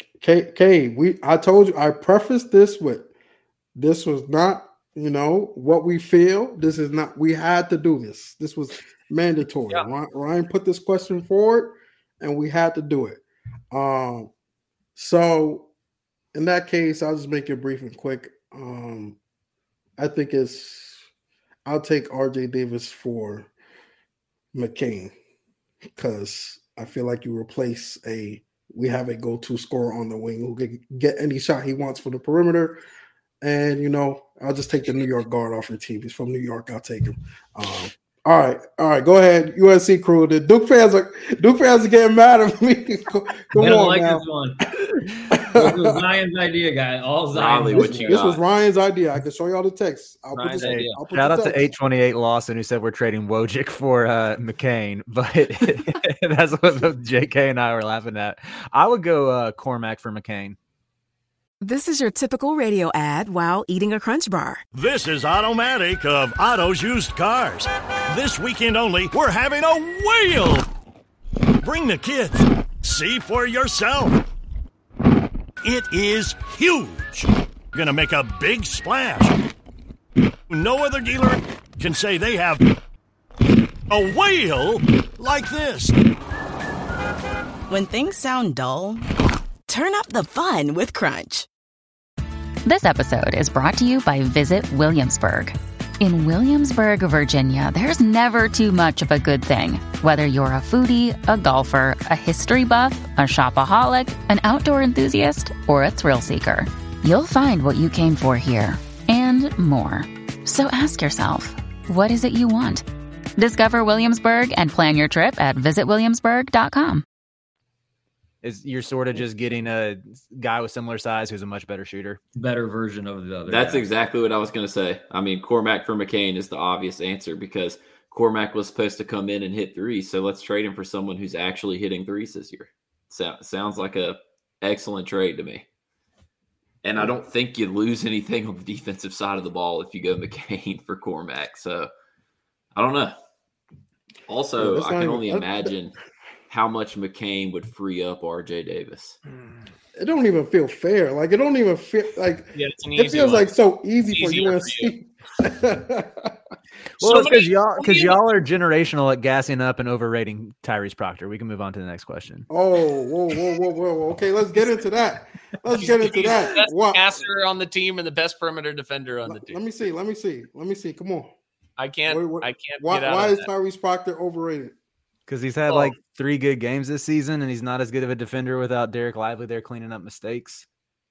I told you, I prefaced this with, this was not, what we feel. This is not, we had to do this. This was mandatory. Yeah. Ryan put this question forward and we had to do it. So in that case, I'll just make it brief and quick. I think I'll take RJ Davis for McCain because I feel like you replace we have a go-to scorer on the wing who can get any shot he wants for the perimeter. And, I'll just take the New York guard off your team. He's from New York. I'll take him. All right. Go ahead, UNC crew. The Duke fans are getting mad at me. Come on, like now. This one. This was Ryan's idea, guy. All Zion. This was Ryan's idea. I can show y'all the text. Shout out to 828 Lawson who said we're trading Wojcik for McCain, but that's what JK and I were laughing at. I would go Cormac for McCain. This is your typical radio ad while eating a Crunch Bar. This is Automatic of Otto's Used Cars. This weekend only, we're having a whale. Bring the kids. See for yourself. It is huge. Gonna make a big splash. No other dealer can say they have a whale like this. When things sound dull, turn up the fun with Crunch. This episode is brought to you by Visit Williamsburg. In Williamsburg, Virginia, there's never too much of a good thing. Whether you're a foodie, a golfer, a history buff, a shopaholic, an outdoor enthusiast, or a thrill seeker, you'll find what you came for here and more. So ask yourself, what is it you want? Discover Williamsburg and plan your trip at visitwilliamsburg.com. You're sort of just getting a guy with similar size who's a much better shooter. Better version of the other. That's guy. exactly what I was going to say. I mean, Cormac for McCain is the obvious answer because Cormac was supposed to come in and hit threes. So let's trade him for someone who's actually hitting threes this year. Sounds like a excellent trade to me. And I don't think you lose anything on the defensive side of the ball if you go McCain for Cormac. So I don't know. Also, I can only imagine how much McCain would free up RJ Davis. It don't even feel fair. Like, it don't even feel like it feels like so easy for UNC. Well, it's because y'all are generational at gassing up and overrating Tyrese Proctor. We can move on to the next question. Oh, whoa. Okay, let's get into that. He's the best passer on the team and the best perimeter defender on the team. Let me see. Come on. I can't. Why is Tyrese Proctor overrated? Because he's had like 3 good games this season, and he's not as good of a defender without Derek Lively there cleaning up mistakes.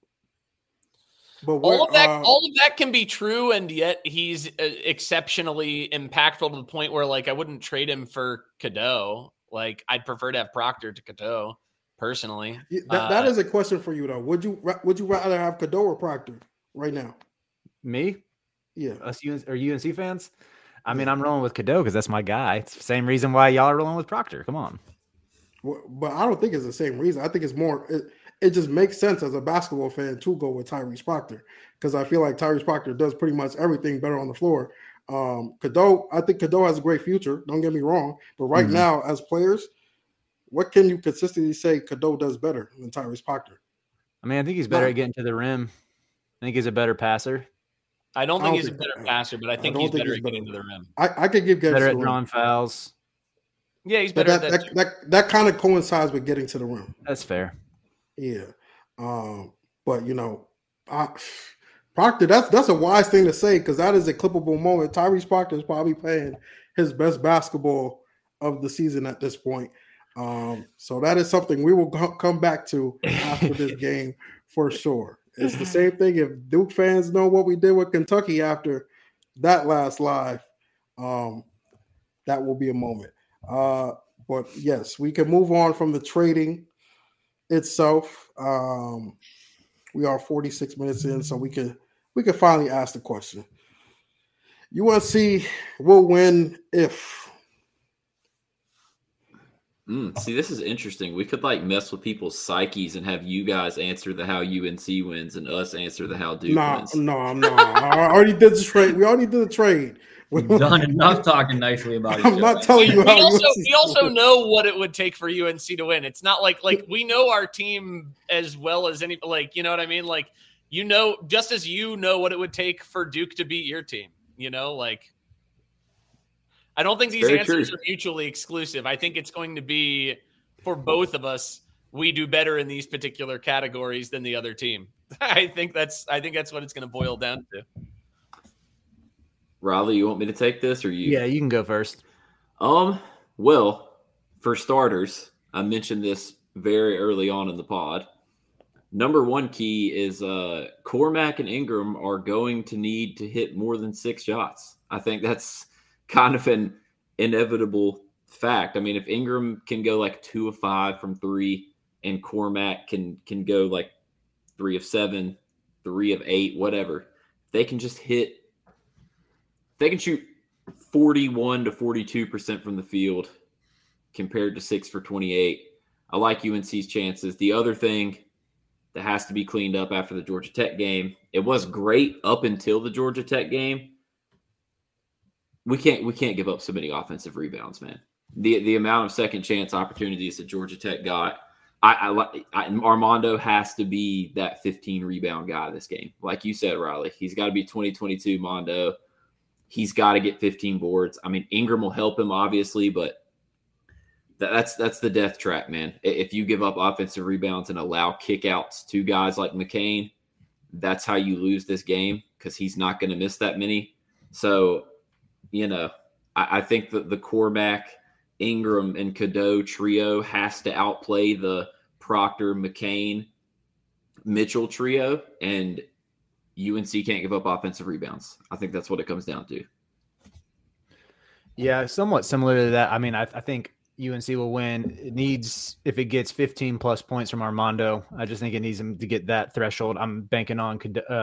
But all of that can be true, and yet he's exceptionally impactful to the point where, like, I wouldn't trade him for Cadeau. Like, I'd prefer to have Proctor to Cadeau, personally. That is a question for you, though. Would you rather have Cadeau or Proctor right now? Me? Yeah. Us UNC fans? I mean, I'm rolling with Cadeau because that's my guy. It's the same reason why y'all are rolling with Proctor. Come on. Well, but I don't think it's the same reason. I think it's more it just makes sense as a basketball fan to go with Tyrese Proctor because I feel like Tyrese Proctor does pretty much everything better on the floor. Cadeau, I think Cadeau has a great future. Don't get me wrong. But right now, as players, what can you consistently say Cadeau does better than Tyrese Proctor? I mean, I think he's better at getting to the rim. I think he's a better passer. I don't think he's a better passer, but I think he's better at getting to the rim. I could give better at drawing fouls. Yeah, he's better at that. That kind of coincides with getting to the rim. That's fair. Yeah. But Proctor, that's a wise thing to say because that is a clippable moment. Tyrese Proctor is probably playing his best basketball of the season at this point. So that is something we will come back to after this game for sure. It's the same thing. If Duke fans know what we did with Kentucky after that last live, that will be a moment. But yes, we can move on from the trading itself. We are 46 minutes in, so we can finally ask the question. UNC will win if. See, this is interesting. We could mess with people's psyches and have you guys answer the how UNC wins and us answer the how Duke wins. No. I already did the trade. We already did the trade. We've done enough talking nicely about I'm not telling you how. We also know what it would take for UNC to win. It's not like we know our team as well as any. You know what I mean? Just as you know what it would take for Duke to beat your team. I don't think these answers are mutually exclusive. I think it's going to be for both of us. We do better in these particular categories than the other team. I think that's what it's going to boil down to. Riley, you want me to take this or you? Yeah, you can go first. Well, for starters, I mentioned this very early on in the pod. Number one key is Cormac and Ingram are going to need to hit more than 6 shots. I think that's kind of an inevitable fact. I mean, if Ingram can go 2 of 5 from 3 and Cormac can go 3 of 7, 3 of 8, whatever, they can just hit. They can shoot 41 to 42% from the field compared to 6 for 28. I like UNC's chances. The other thing that has to be cleaned up after the Georgia Tech game, it was great up until the Georgia Tech game. We can't give up so many offensive rebounds, man. The amount of second chance opportunities that Georgia Tech got, Armando has to be that 15 rebound guy this game. Like you said, Riley, he's got to be 2022 Mondo. He's got to get 15 boards. I mean, Ingram will help him, obviously, but That's the death trap, man. If you give up offensive rebounds and allow kickouts to guys like McCain, that's how you lose this game, because he's not going to miss that many. So, I think that the Cormac, Ingram, and Cadeau trio has to outplay the Proctor, McCain, Mitchell trio, and UNC can't give up offensive rebounds. I think that's what it comes down to. Yeah, somewhat similar to that. I mean, I think UNC will win. It needs, if it gets 15 plus points from Armando, I just think it needs him to get that threshold. I'm banking on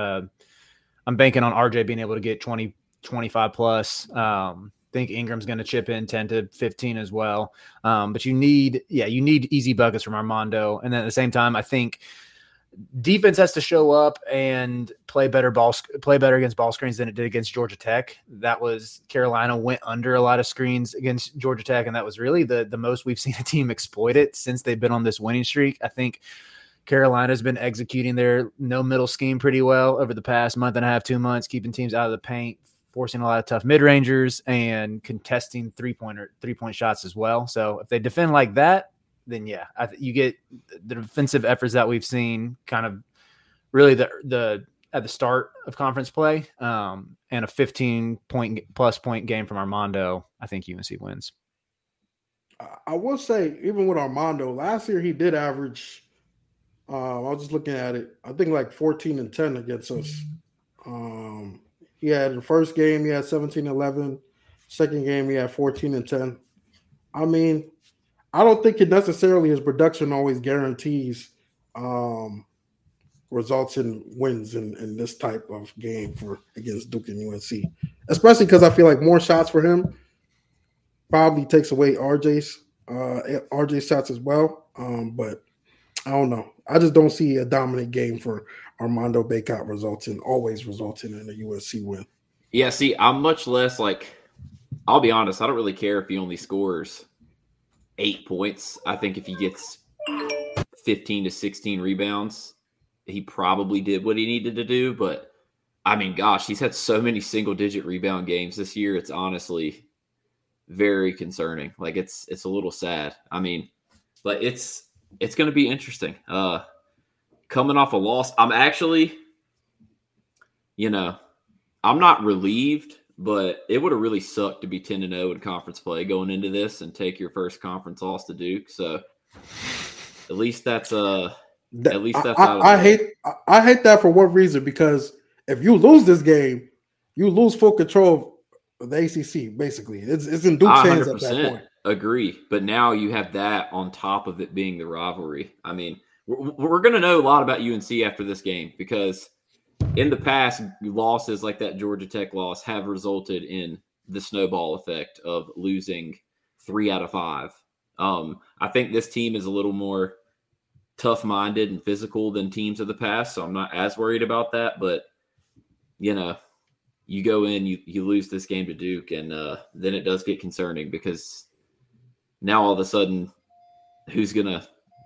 RJ being able to get 20, 25 plus. Think Ingram's going to chip in 10 to 15 as well. But you need easy buckets from Armando. And then at the same time, I think defense has to show up and play better against ball screens than it did against Georgia Tech. That was, Carolina went under a lot of screens against Georgia Tech, and that was really the most we've seen a team exploit it since they've been on this winning streak. I think Carolina's been executing their no middle scheme pretty well over the past month and a half, 2 months, keeping teams out of the paint, forcing a lot of tough mid-rangers, and contesting three-point shots as well. So if they defend like that, then yeah, you get the defensive efforts that we've seen kind of really at the start of conference play, and a 15-point game from Armando. I think UNC wins. I will say, even with Armando, last year he did average, I was just looking at it, I think like 14 and 10 against us. He had in the first game, he had 17-11. Second game, he had 14 and 10. I mean, I don't think it necessarily, his production always guarantees results in wins in this type of game against Duke and UNC, especially because I feel like more shots for him probably takes away RJ's shots as well. But I don't know. I just don't see a dominant game for Armando Bacot always resulting in a UNC win. Yeah, see, I'm much less I'll be honest, I don't really care if he only scores 8 points. I think if he gets 15 to 16 rebounds, he probably did what he needed to do. But I mean, gosh, he's had so many single-digit rebound games this year. It's honestly very concerning. It's a little sad. I mean, but it's going to be interesting. Coming off a loss, I'm actually, I'm not relieved, but it would have really sucked to be 10-0 in conference play going into this and take your first conference loss to Duke. So at least that's out of I hate that for one reason, because if you lose this game, you lose full control of the ACC. Basically, it's in Duke's hands at that point. Agree, but now you have that on top of it being the rivalry. I mean, we're going to know a lot about UNC after this game, because in the past, losses like that Georgia Tech loss have resulted in the snowball effect of losing 3 out of 5. I think this team is a little more tough-minded and physical than teams of the past, so I'm not as worried about that. But, you go in, you lose this game to Duke, and then it does get concerning, because now all of a sudden, who's gonna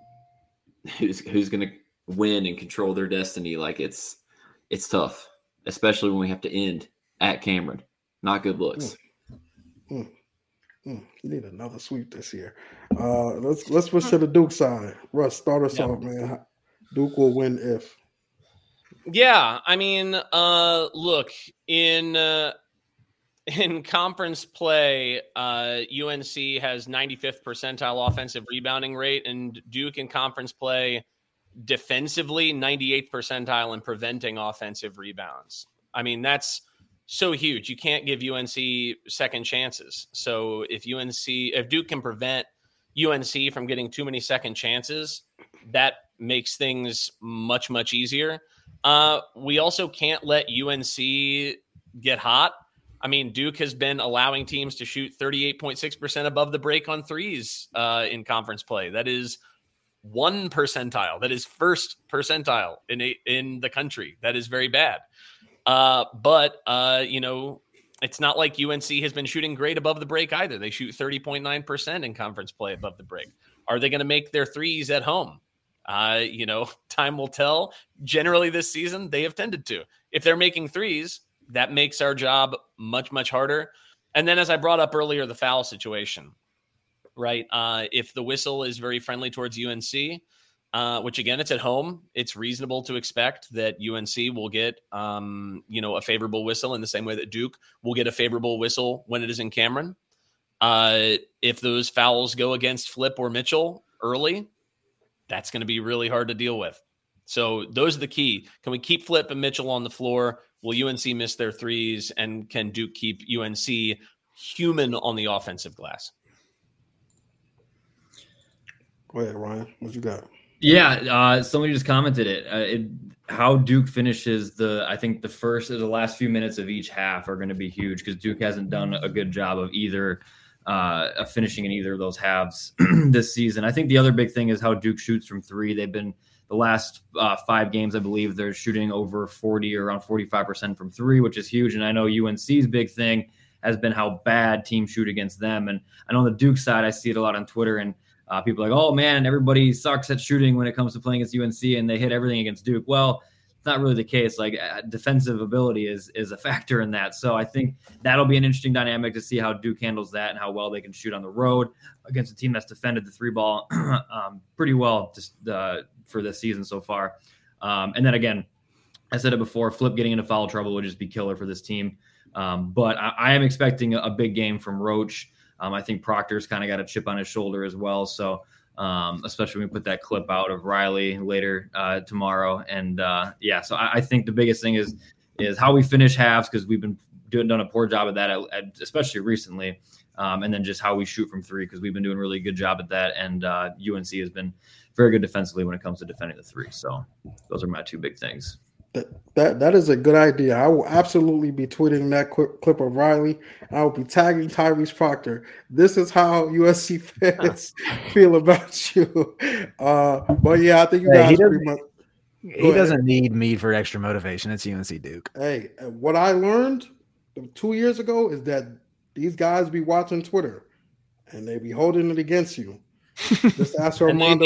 win and control their destiny? It's tough, especially when we have to end at Cameron. Not good looks. You need another sweep this year. Let's switch to the Duke side. Russ, start us off, man. Duke will win if. Yeah, I mean, look, in conference play, UNC has 95th percentile offensive rebounding rate, and Duke in conference play defensively 98th percentile in preventing offensive rebounds. I mean, that's so huge. You can't give UNC second chances. So if Duke can prevent UNC from getting too many second chances, that makes things much, much easier. We also can't let UNC get hot. I mean, Duke has been allowing teams to shoot 38.6% above the break on threes in conference play. That is 1 percentile. That is first percentile in the country. That is very bad. But it's not like UNC has been shooting great above the break either. They shoot 30.9% in conference play above the break. Are they going to make their threes at home? Time will tell. Generally this season, they have tended to. If they're making threes, that makes our job much, much harder. And then, as I brought up earlier, the foul situation. right? If the whistle is very friendly towards UNC, which again, it's at home, it's reasonable to expect that UNC will get, a favorable whistle in the same way that Duke will get a favorable whistle when it is in Cameron. If those fouls go against Flip or Mitchell early, that's going to be really hard to deal with. So those are the key. Can we keep Flip and Mitchell on the floor? Will UNC miss their threes? And can Duke keep UNC human on the offensive glass? Go ahead, Ryan. What you got? Yeah, somebody just commented it. How Duke finishes I think the first or the last few minutes of each half are going to be huge because Duke hasn't done a good job of either finishing in either of those halves this season. I think the other big thing is how Duke shoots from three. They've been the last 5 games, I believe, they're shooting over 40 or around 45% from three, which is huge. And I know UNC's big thing has been how bad teams shoot against them. And I know on the Duke side, I see it a lot on Twitter, and people are like, oh, man, everybody sucks at shooting when it comes to playing against UNC, and they hit everything against Duke. Well, it's not really the case. Like defensive ability is a factor in that. So I think that'll be an interesting dynamic to see how Duke handles that and how well they can shoot on the road against a team that's defended the three ball pretty well just for this season so far. And then again, I said it before, Flip getting into foul trouble would just be killer for this team. But I am expecting a big game from Roach. I think Proctor's kind of got a chip on his shoulder as well. So especially when we put that clip out of Riley later tomorrow. And so I think the biggest thing is how we finish halves, because we've been done a poor job of that, especially recently. And then just how we shoot from three, because we've been doing a really good job at that. And UNC has been very good defensively when it comes to defending the three. So those are my 2 big things. That is a good idea. I will absolutely be tweeting that clip of Riley. I will be tagging Tyrese Proctor. This is how USC fans feel about you. But yeah, I think you guys pretty much. He doesn't need me for extra motivation. It's UNC Duke. Hey, what I learned 2 years ago is that these guys be watching Twitter and they be holding it against you. Just ask Armando.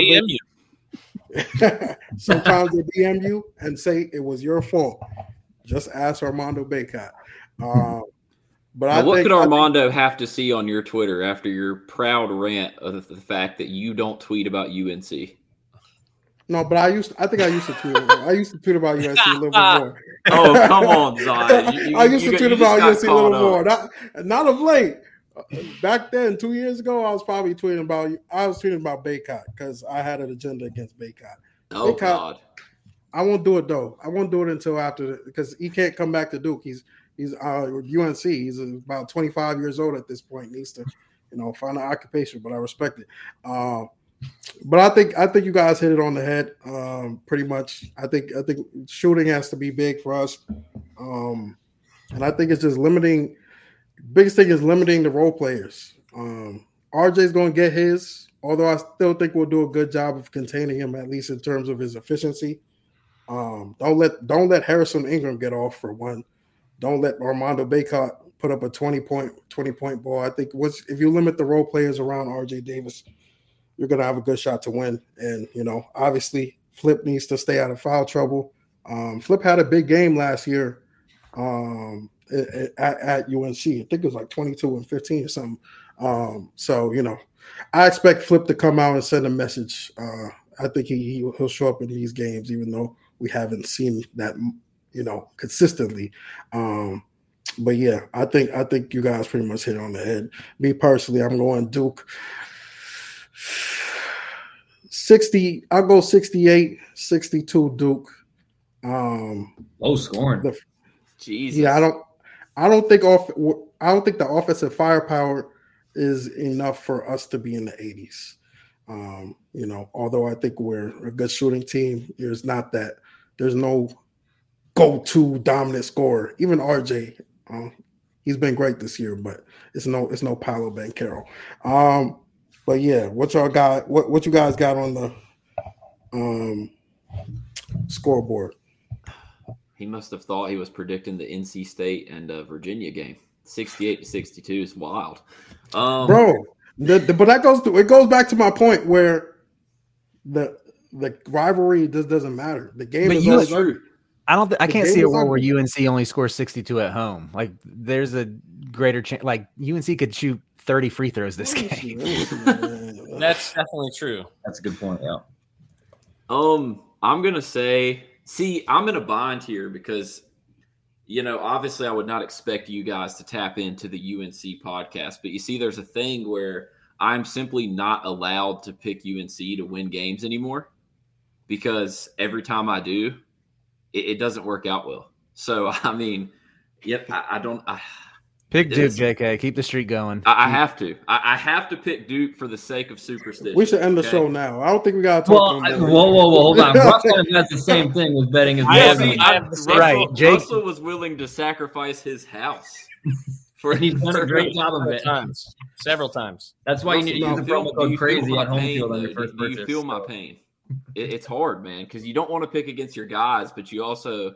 Sometimes they DM you and say it was your fault. Just ask Armando Bacot. But what could Armando have to see on your Twitter after your proud rant of the fact that you don't tweet about UNC? No, but I used to tweet. I used to tweet about UNC a little bit more. Oh, come on, Zion. I used to tweet about UNC a little more. Not of late. Back then, 2 years ago, I was tweeting about Bacot because I had an agenda against Bacot. Oh, God. I won't do it though. I won't do it until after, because he can't come back to Duke. He's UNC. He's about 25 years old at this point. He needs to, find an occupation. But I respect it. But I think you guys hit it on the head. Pretty much. I think shooting has to be big for us. And I think it's just limiting. Biggest thing is limiting the role players. RJ's going to get his, although I still think we'll do a good job of containing him, at least in terms of his efficiency. Don't let Harrison Ingram get off for one. Don't let Armando Bacot put up a 20-point ball. I think if you limit the role players around RJ Davis, you're going to have a good shot to win. And, obviously Flip needs to stay out of foul trouble. Flip had a big game last year. At UNC, I think it was like 22 and 15 or something. So I expect Flip to come out and send a message. I think he'll show up in these games, even though we haven't seen that, consistently. But yeah, I think you guys pretty much hit it on the head. Me personally, I'm going Duke 60. I'll go 68-62 Duke. Low scoring. Jesus. Yeah, I don't think the offensive firepower is enough for us to be in the 80s. Although I think we're a good shooting team, there's no go-to dominant scorer. Even RJ, he's been great this year, but it's no Paolo Banchero. But yeah, what y'all got? What you guys got on the scoreboard? He must have thought he was predicting the NC State and Virginia game. 68-62 is wild, bro. But it goes back to my point where the rivalry just doesn't matter. The game is true. I can't see a world where UNC only scores 62 at home. Like there's a greater chance. Like UNC could shoot 30 free throws this game. That's definitely true. That's a good point. Yeah. I'm gonna say, I'm in a bind here because, obviously I would not expect you guys to tap into the UNC podcast, but you see, there's a thing where I'm simply not allowed to pick UNC to win games anymore because every time I do, it doesn't work out well. So, I mean, I don't. Pick Duke, JK. Keep the streak going. I have to. I have to pick Duke for the sake of superstition. We should end the show now. I don't think we got to talk to him. Whoa, hold on. Russell does the same thing with betting his Russell was willing to sacrifice his house. He's done a great job of it. Several times. That's why you need to use the promo code crazy at home field on your first purchase. You feel my pain. It's hard, man, because you don't want to pick against your guys, but you also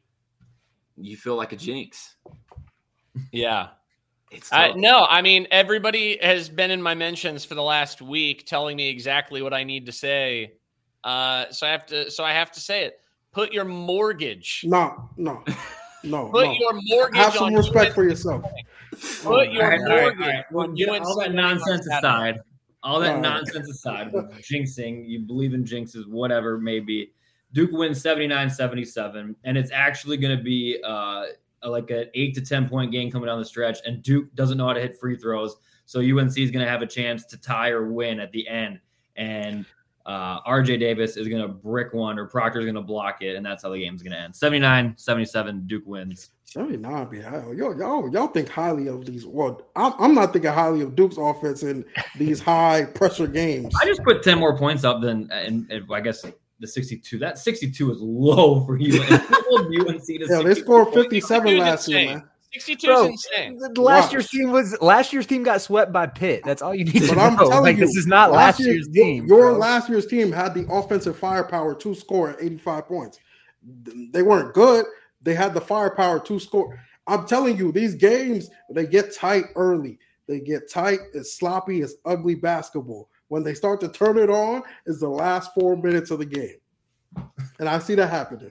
feel like a jinx. Yeah. I mean, everybody has been in my mentions for the last week telling me exactly what I need to say. So I have to say it. Put your mortgage. No. Put your mortgage. Have some respect for yourself. Put your mortgage. All that nonsense aside. All that nonsense aside, jinxing, you believe in jinxes, whatever it may be. Duke wins 79-77, and it's actually going to be like an 8 to 10 point game coming down the stretch, and Duke doesn't know how to hit free throws, so UNC is going to have a chance to tie or win at the end, and RJ Davis is going to brick one, or Proctor's going to block it, and that's how the game's going to end. 79-77, Duke wins. 79, y'all think highly of these. Well, I'm not thinking highly of Duke's offense in these high pressure games. I just put 10 more points up than, and I guess the 62. That 62 is low for UNC. They scored 57 last year, man. 62 is insane. Last year's team got swept by Pitt. That's all you need to know. I'm telling you, this is not last year's team. Last year's team had the offensive firepower to score at 85 points. They weren't good. They had the firepower to score. I'm telling you, these games, they get tight early. They get tight. It's sloppy. It's ugly basketball. When they start to turn it on, is the last 4 minutes of the game. And I see that happening.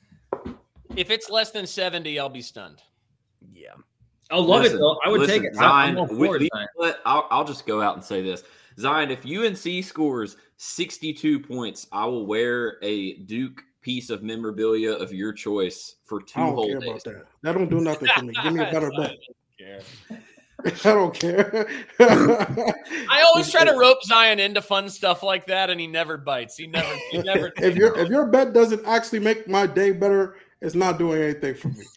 If it's less than 70, I'll be stunned. Yeah. I love it, though. I would take it. Zion, I'll just go out and say this. Zion, if UNC scores 62 points, I will wear a Duke piece of memorabilia of your choice for 2 whole days. About that. That don't do nothing for me. Give me a better bet. I don't care. I always try to rope Zion into fun stuff like that, and he never bites. He never. If your bet doesn't actually make my day better, it's not doing anything for me.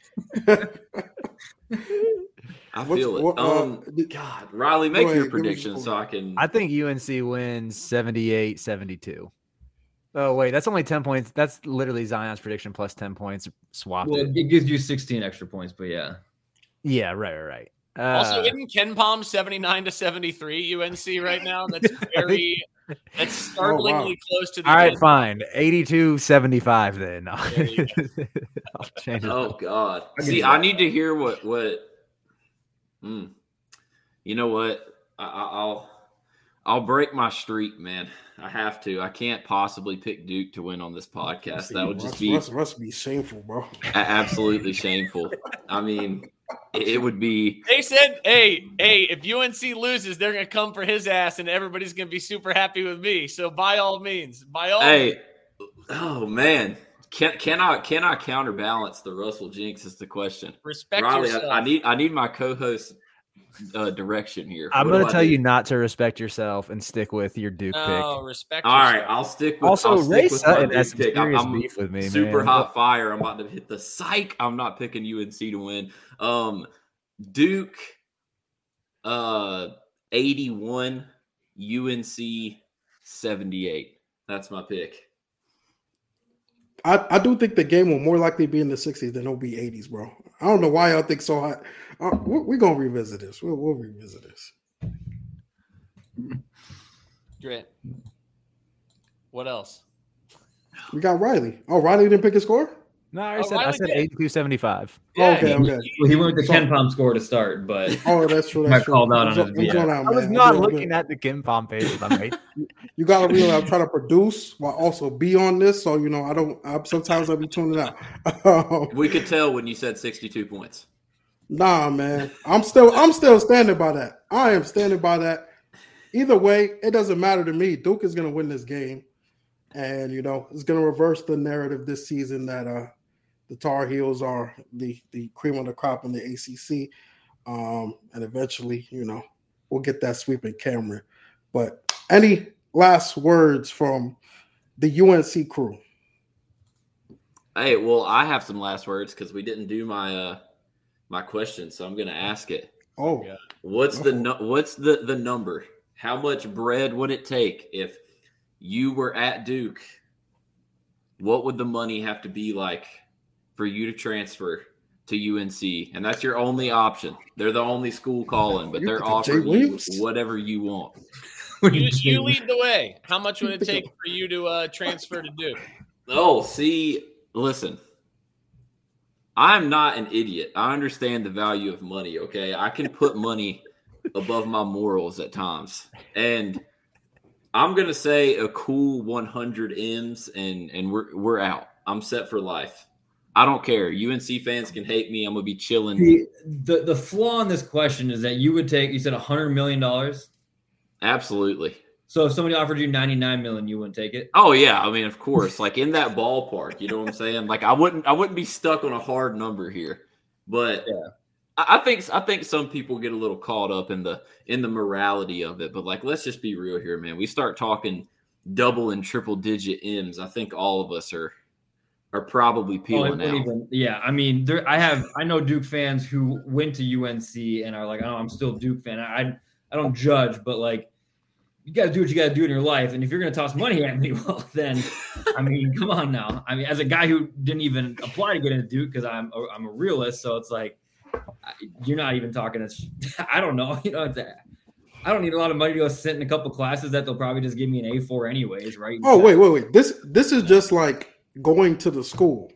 I feel it. God, Riley, make your prediction so I can. I think UNC wins 78-72. Oh, wait, that's only 10 points. That's literally Zion's prediction plus 10 points swapped. Well, it gives you 16 extra points, but yeah. Yeah, right. Also, isn't Ken Palm 79-73 UNC right now? That's startlingly close to the. All right, fine. 82-75 then. I'll change it. Oh, God. See, I need to hear what you know what? I'll break my streak, man. I have to. I can't possibly pick Duke to win on this podcast. That would just be shameful, bro. Absolutely shameful. I mean, it would be. They said, hey, if UNC loses, they're going to come for his ass, and everybody's going to be super happy with me. So by all means, means. Oh man, can I counterbalance the Russell jinx? Is the question. Respect Riley, yourself. I need my co-host direction here. I'm going to tell you not to respect yourself and stick with your Duke pick. Oh, respect All yourself. right, I'll stick with. Also, Ray Sutton has some serious I'm beef with me, super man. hot fire. I'm about to hit the psych. I'm not picking UNC to win. Duke, 81, UNC 78. That's my pick. I do think the game will more likely be in the 60s than it'll be 80s, bro. I don't know why y'all think so hot. We're going to revisit this. We'll revisit this. Great. What else? We got Riley. Oh, Riley didn't pick a score? No, I said 82-75. Yeah, okay. Well, he went with the Ken Palm score to start, but that's true. I called out on his I was not looking at the Ken Palm page. You got to realize I'm trying to produce while also be on this, so sometimes I'll be tuning out. We could tell when you said 62 points. Nah, man. I'm still standing by that. I am standing by that. Either way, it doesn't matter to me. Duke is going to win this game. And, it's going to reverse the narrative this season that the Tar Heels are the cream of the crop in the ACC. And eventually, we'll get that sweep in Cameron. But any last words from the UNC crew? Hey, well, I have some last words because we didn't do my my question, so I'm going to ask it. Oh, what's the number? How much bread would it take if you were at Duke? What would the money have to be like for you to transfer to UNC? And that's your only option. They're the only school calling, but they're offering you whatever you want. You lead the way. How much would it take for you to transfer to Duke? Oh, see, listen. I'm not an idiot. I understand the value of money, okay? I can put money above my morals at times. And I'm going to say a cool 100 M's and we're out. I'm set for life. I don't care. UNC fans can hate me. I'm going to be chilling. The flaw in this question is that you said $100 million? Absolutely. So if somebody offered you $99 million, you wouldn't take it? Oh yeah, I mean, of course. Like in that ballpark, you know what I'm saying? Like I wouldn't be stuck on a hard number here, but yeah. I think some people get a little caught up in the morality of it. But like, let's just be real here, man. We start talking double and triple digit M's. I think all of us are probably peeling out. Yeah, I mean, I know Duke fans who went to UNC and are like, oh, I'm still a Duke fan. I don't judge, but like, you got to do what you got to do in your life. And if you're going to toss money at me, well, then, I mean, come on now. I mean, as a guy who didn't even apply to get into Duke because I'm a realist, so it's like, you're not even talking. I don't know. I don't need a lot of money to go sit in a couple classes that they'll probably just give me an A4 anyways, right? Oh, wait. This is just like going to the school.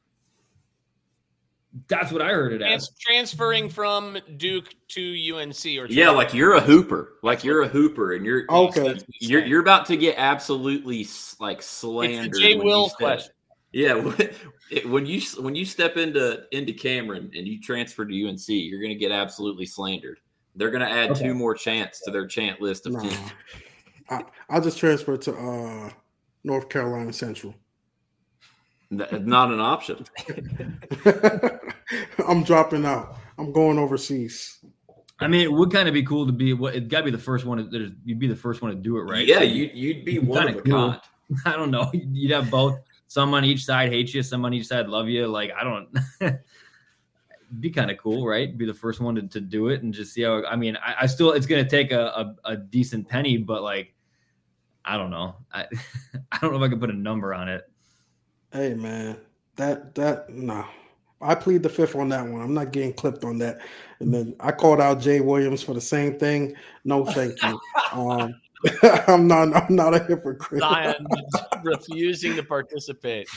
That's what I heard it as. Transferring from Duke to UNC, or yeah, like you're a hooper, and you're okay. You're about to get absolutely like slandered. It's the Jay Will question. Yeah, when you step into Cameron and you transfer to UNC, you're going to get absolutely slandered. They're going to add 2 more chants to their chant list of teams. I just transferred to North Carolina Central. Not an option. I'm dropping out. I'm going overseas. I mean, it would kind of be cool to be. It got to be the first one. You'd be the first one to do it, right? Yeah, you'd be one of a kind. I don't know. You'd have both. Some on each side hate you. Some on each side love you. Like I don't. It'd be kind of cool, right? Be the first one to do it and just see how. I mean, I still. It's going to take a decent penny, but like, I don't know. I don't know if I can put a number on it. Hey man, that no. I plead the fifth on that one. I'm not getting clipped on that. And then I called out Jay Williams for the same thing. No, thank you. I'm not a hypocrite. Zion refusing to participate.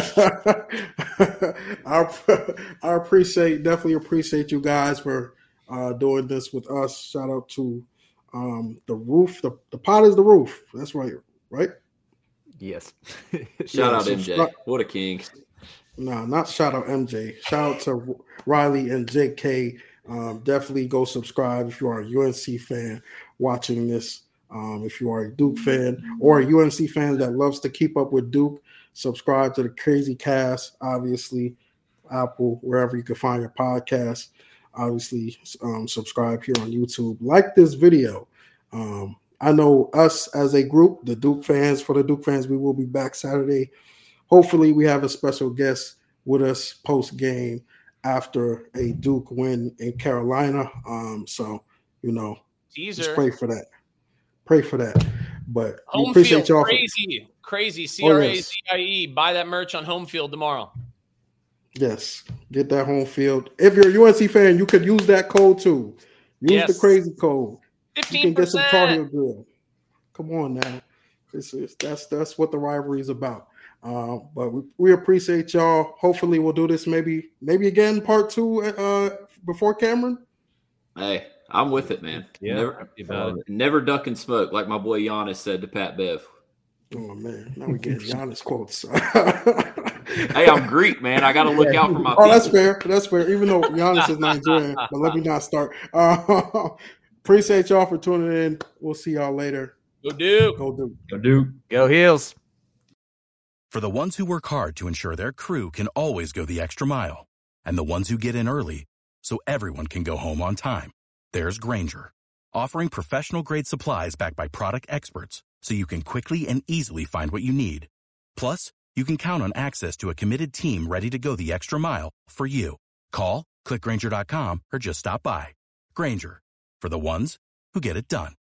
I definitely appreciate you guys for doing this with us. Shout out to the roof. The pot is the roof. That's right. Yes. Shout out MJ. What a king. No, not shout out MJ. Shout out to Riley and JK. Definitely go subscribe if you are a UNC fan watching this. If you are a Duke fan or a UNC fan that loves to keep up with Duke, subscribe to the Crazy Cast, obviously, Apple, wherever you can find your podcast. Obviously, subscribe here on YouTube. Like this video. I know us as a group, the Duke fans, we will be back Saturday. Hopefully, we have a special guest with us post-game after a Duke win in Carolina. So, just pray for that. But we appreciate y'all. Crazy. CRAZIE. Buy that merch on Home Field tomorrow. Yes, get that Home Field. If you're a UNC fan, you could use that code too. Use the crazy code. 15%. You can get some Tar Heel Grill. Come on now. That's what the rivalry is about. But we appreciate y'all. Hopefully we'll do this maybe again part 2 before Cameron. Hey, I'm with it, man. Yeah, never duck and smoke, like my boy Giannis said to Pat Bev. Oh man, now we get Giannis quotes. Hey, I'm Greek, man. I got to look out for my. Oh, that's fair. That's fair. Even though Giannis is Nigerian, but let me not start. Appreciate y'all for tuning in. We'll see y'all later. Go Duke. Go Duke. Go Duke. Go Heels. For the ones who work hard to ensure their crew can always go the extra mile, and the ones who get in early so everyone can go home on time, there's Grainger, offering professional-grade supplies backed by product experts so you can quickly and easily find what you need. Plus, you can count on access to a committed team ready to go the extra mile for you. Call, click Grainger.com, or just stop by. Grainger, for the ones who get it done.